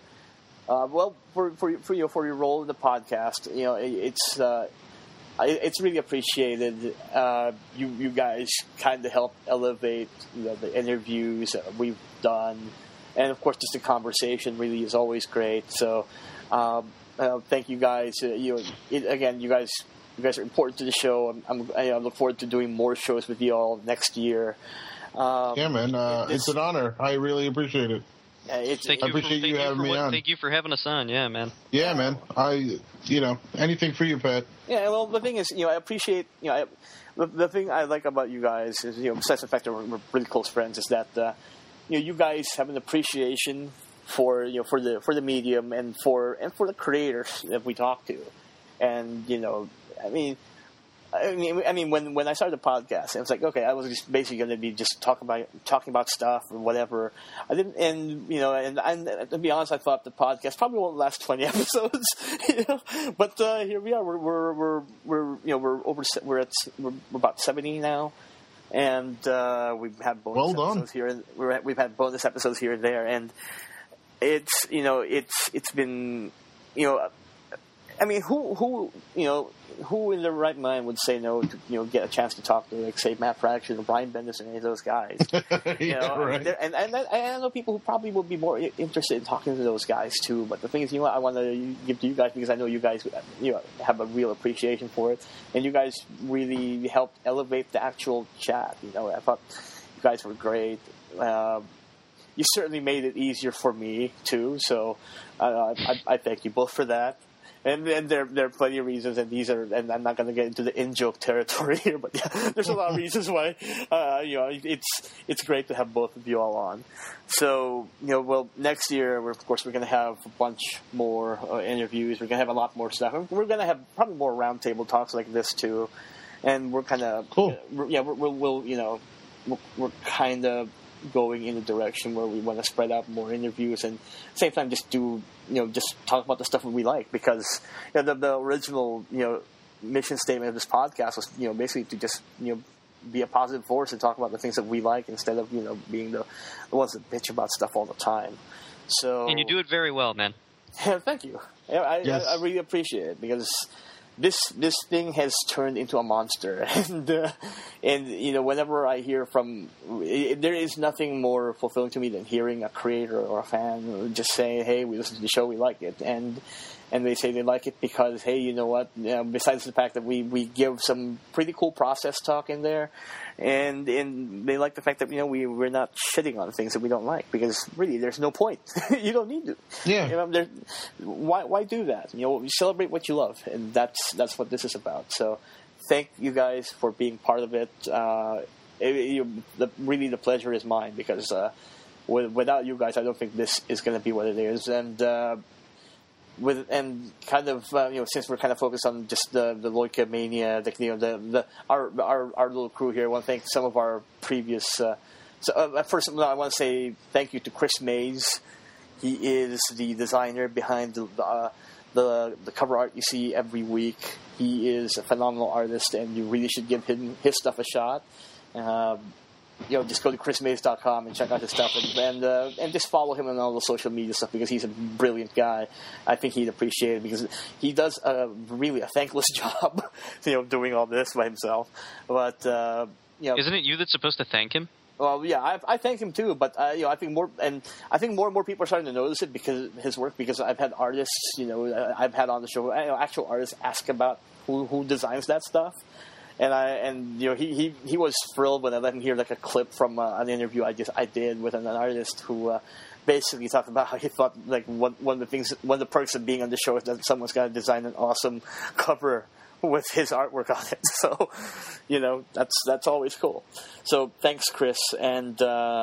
your role in the podcast. You know, it's really appreciated. You guys kind of help elevate, you know, the interviews that we've done, and of course, just the conversation really is always great. So, thank you guys. You guys are important to the show. I look forward to doing more shows with you all next year. Yeah, man, it's an honor. I really appreciate it. I appreciate you having me on. Thank you for having us on. Yeah, man. Yeah, man. Anything for you, Pat. Yeah, well, the thing is, I appreciate, the thing I like about you guys is, besides the fact that we're really close friends, is that, you guys have an appreciation for, for the medium and for the creators that we talk to. And, I mean, when I started the podcast, it was like, okay, I was just basically going to be just talking about stuff or whatever. I didn't, and to be honest, I thought the podcast probably won't last 20 episodes, But here we are. We're about 70 now, and we've had bonus episodes here, and we've had bonus episodes here and there, and it's been I mean, who in their right mind would say no to get a chance to talk to, like, say, Matt Fraction or Brian Bendis or any of those guys? Right. And I know people who probably would be more interested in talking to those guys too. But the thing is, I want to give to you guys because I know you guys have a real appreciation for it, and you guys really helped elevate the actual chat. I thought you guys were great. You certainly made it easier for me too. So I thank you both for that. And there are plenty of reasons, and I'm not going to get into the in-joke territory here, but yeah, there's a lot of reasons why, it's great to have both of you all on. So, next year, we're going to have a bunch more interviews. We're going to have a lot more stuff. We're going to have probably more roundtable talks like this too. and we're kind of cool. We're kind of going in a direction where we want to spread out more interviews and at the same time just do just talk about the stuff that we like, because the original mission statement of this podcast was basically to just be a positive force and talk about the things that we like instead of being the ones that bitch about stuff all the time. So and you do it very well, man. Yeah, thank you. I really appreciate it, because this thing has turned into a monster, and whenever I hear from, there is nothing more fulfilling to me than hearing a creator or a fan just say, "Hey, we listened to the show, we like it," and they say they like it because, hey, you know what? Besides the fact that we give some pretty cool process talk in there, and they like the fact that we're not shitting on things that we don't like, because really there's no point. You don't need to. Yeah. Why do that? You celebrate what you love, and that's what this is about. So thank you guys for being part of it. Really, the pleasure is mine, because without you guys, I don't think this is going to be what it is, and. Since we're kind of focused on just the Loika Mania, our little crew here, I want to thank some of our previous. First, I want to say thank you to Chris Mays. He is the designer behind the cover art you see every week. He is a phenomenal artist, and you really should give his stuff a shot. Just go to chrismays.com and check out his stuff, and just follow him on all the social media stuff, because he's a brilliant guy. I think he'd appreciate it, because he does really a thankless job, doing all this by himself. But isn't it you that's supposed to thank him? Well, yeah, I thank him too, but I think more and more people are starting to notice it because his work. Because I've had artists, I've had on the show, actual artists ask about who designs that stuff. And he was thrilled when I let him hear like a clip from an interview I did with an artist who basically talked about how he thought like one of the perks of being on the show is that someone's got to design an awesome cover with his artwork on it. So that's always cool. So thanks, Chris, and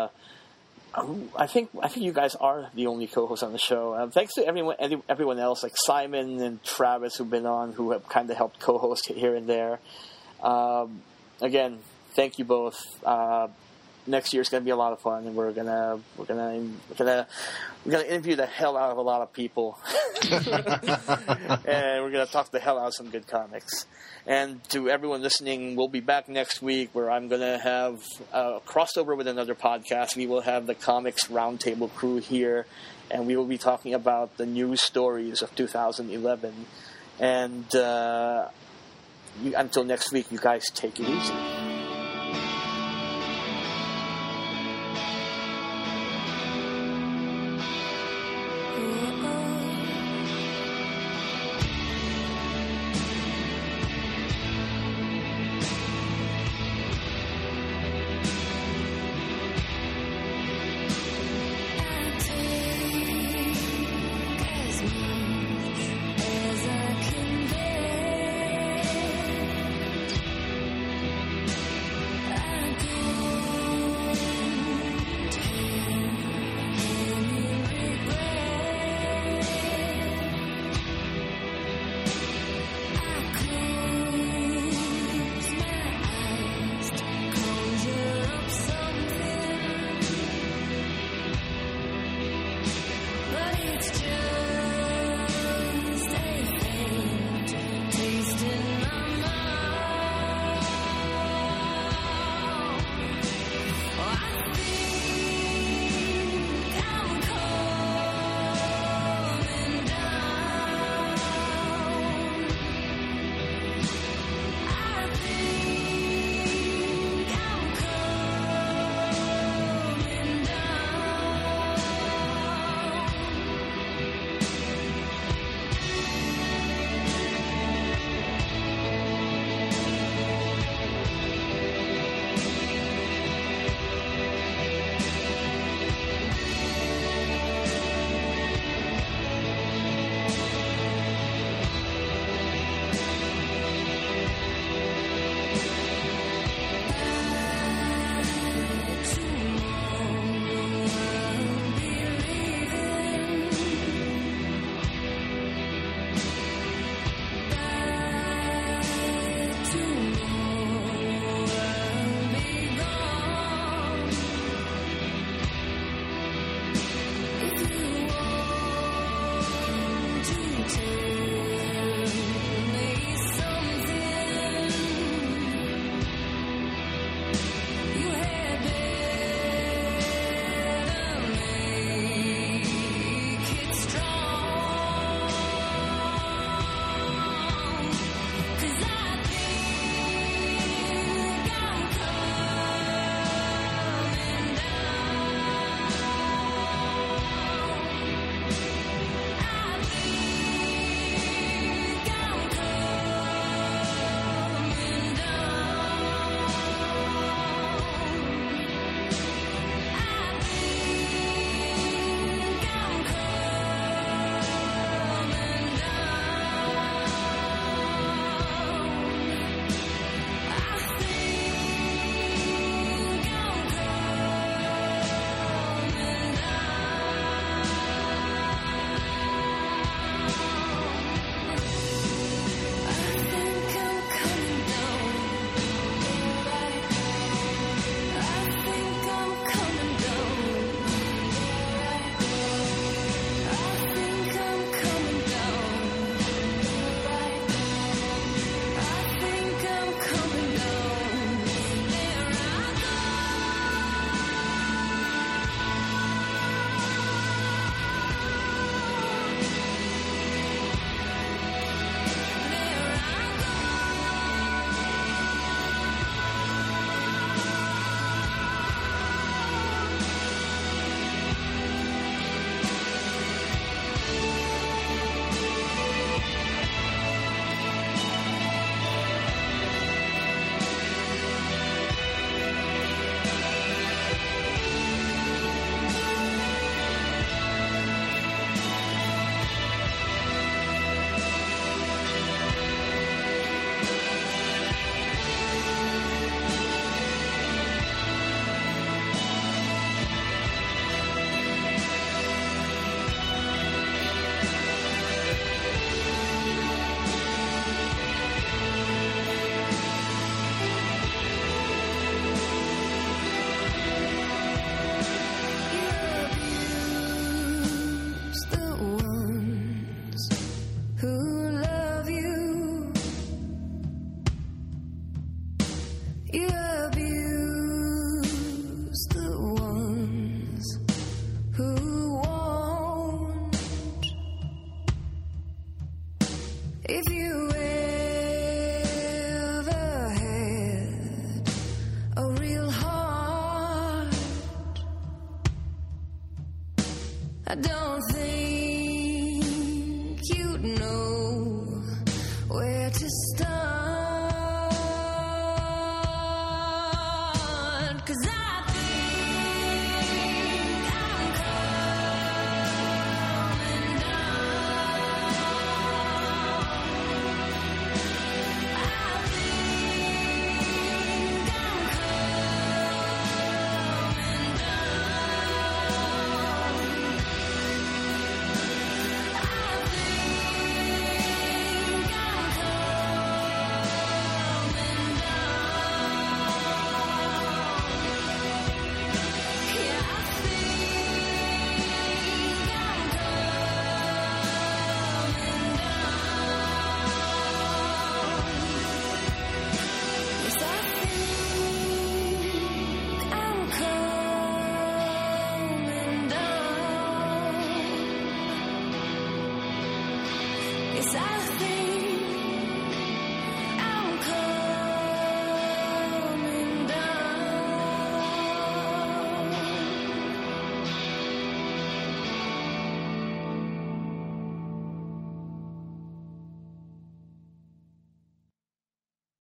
I think you guys are the only co-hosts on the show. Thanks to everyone else like Simon and Travis who've been on, who have kind of helped co-host here and there. Again, thank you both. Next year's going to be a lot of fun, and we're gonna interview the hell out of a lot of people, and we're gonna talk the hell out of some good comics. And to everyone listening, we'll be back next week, where I'm gonna have a crossover with another podcast. We will have the Comics Roundtable crew here, and we will be talking about the news stories of 2011. And until next week, you guys take it easy. who love you. You abuse the ones who won't. If you ever had a real heart, I don't think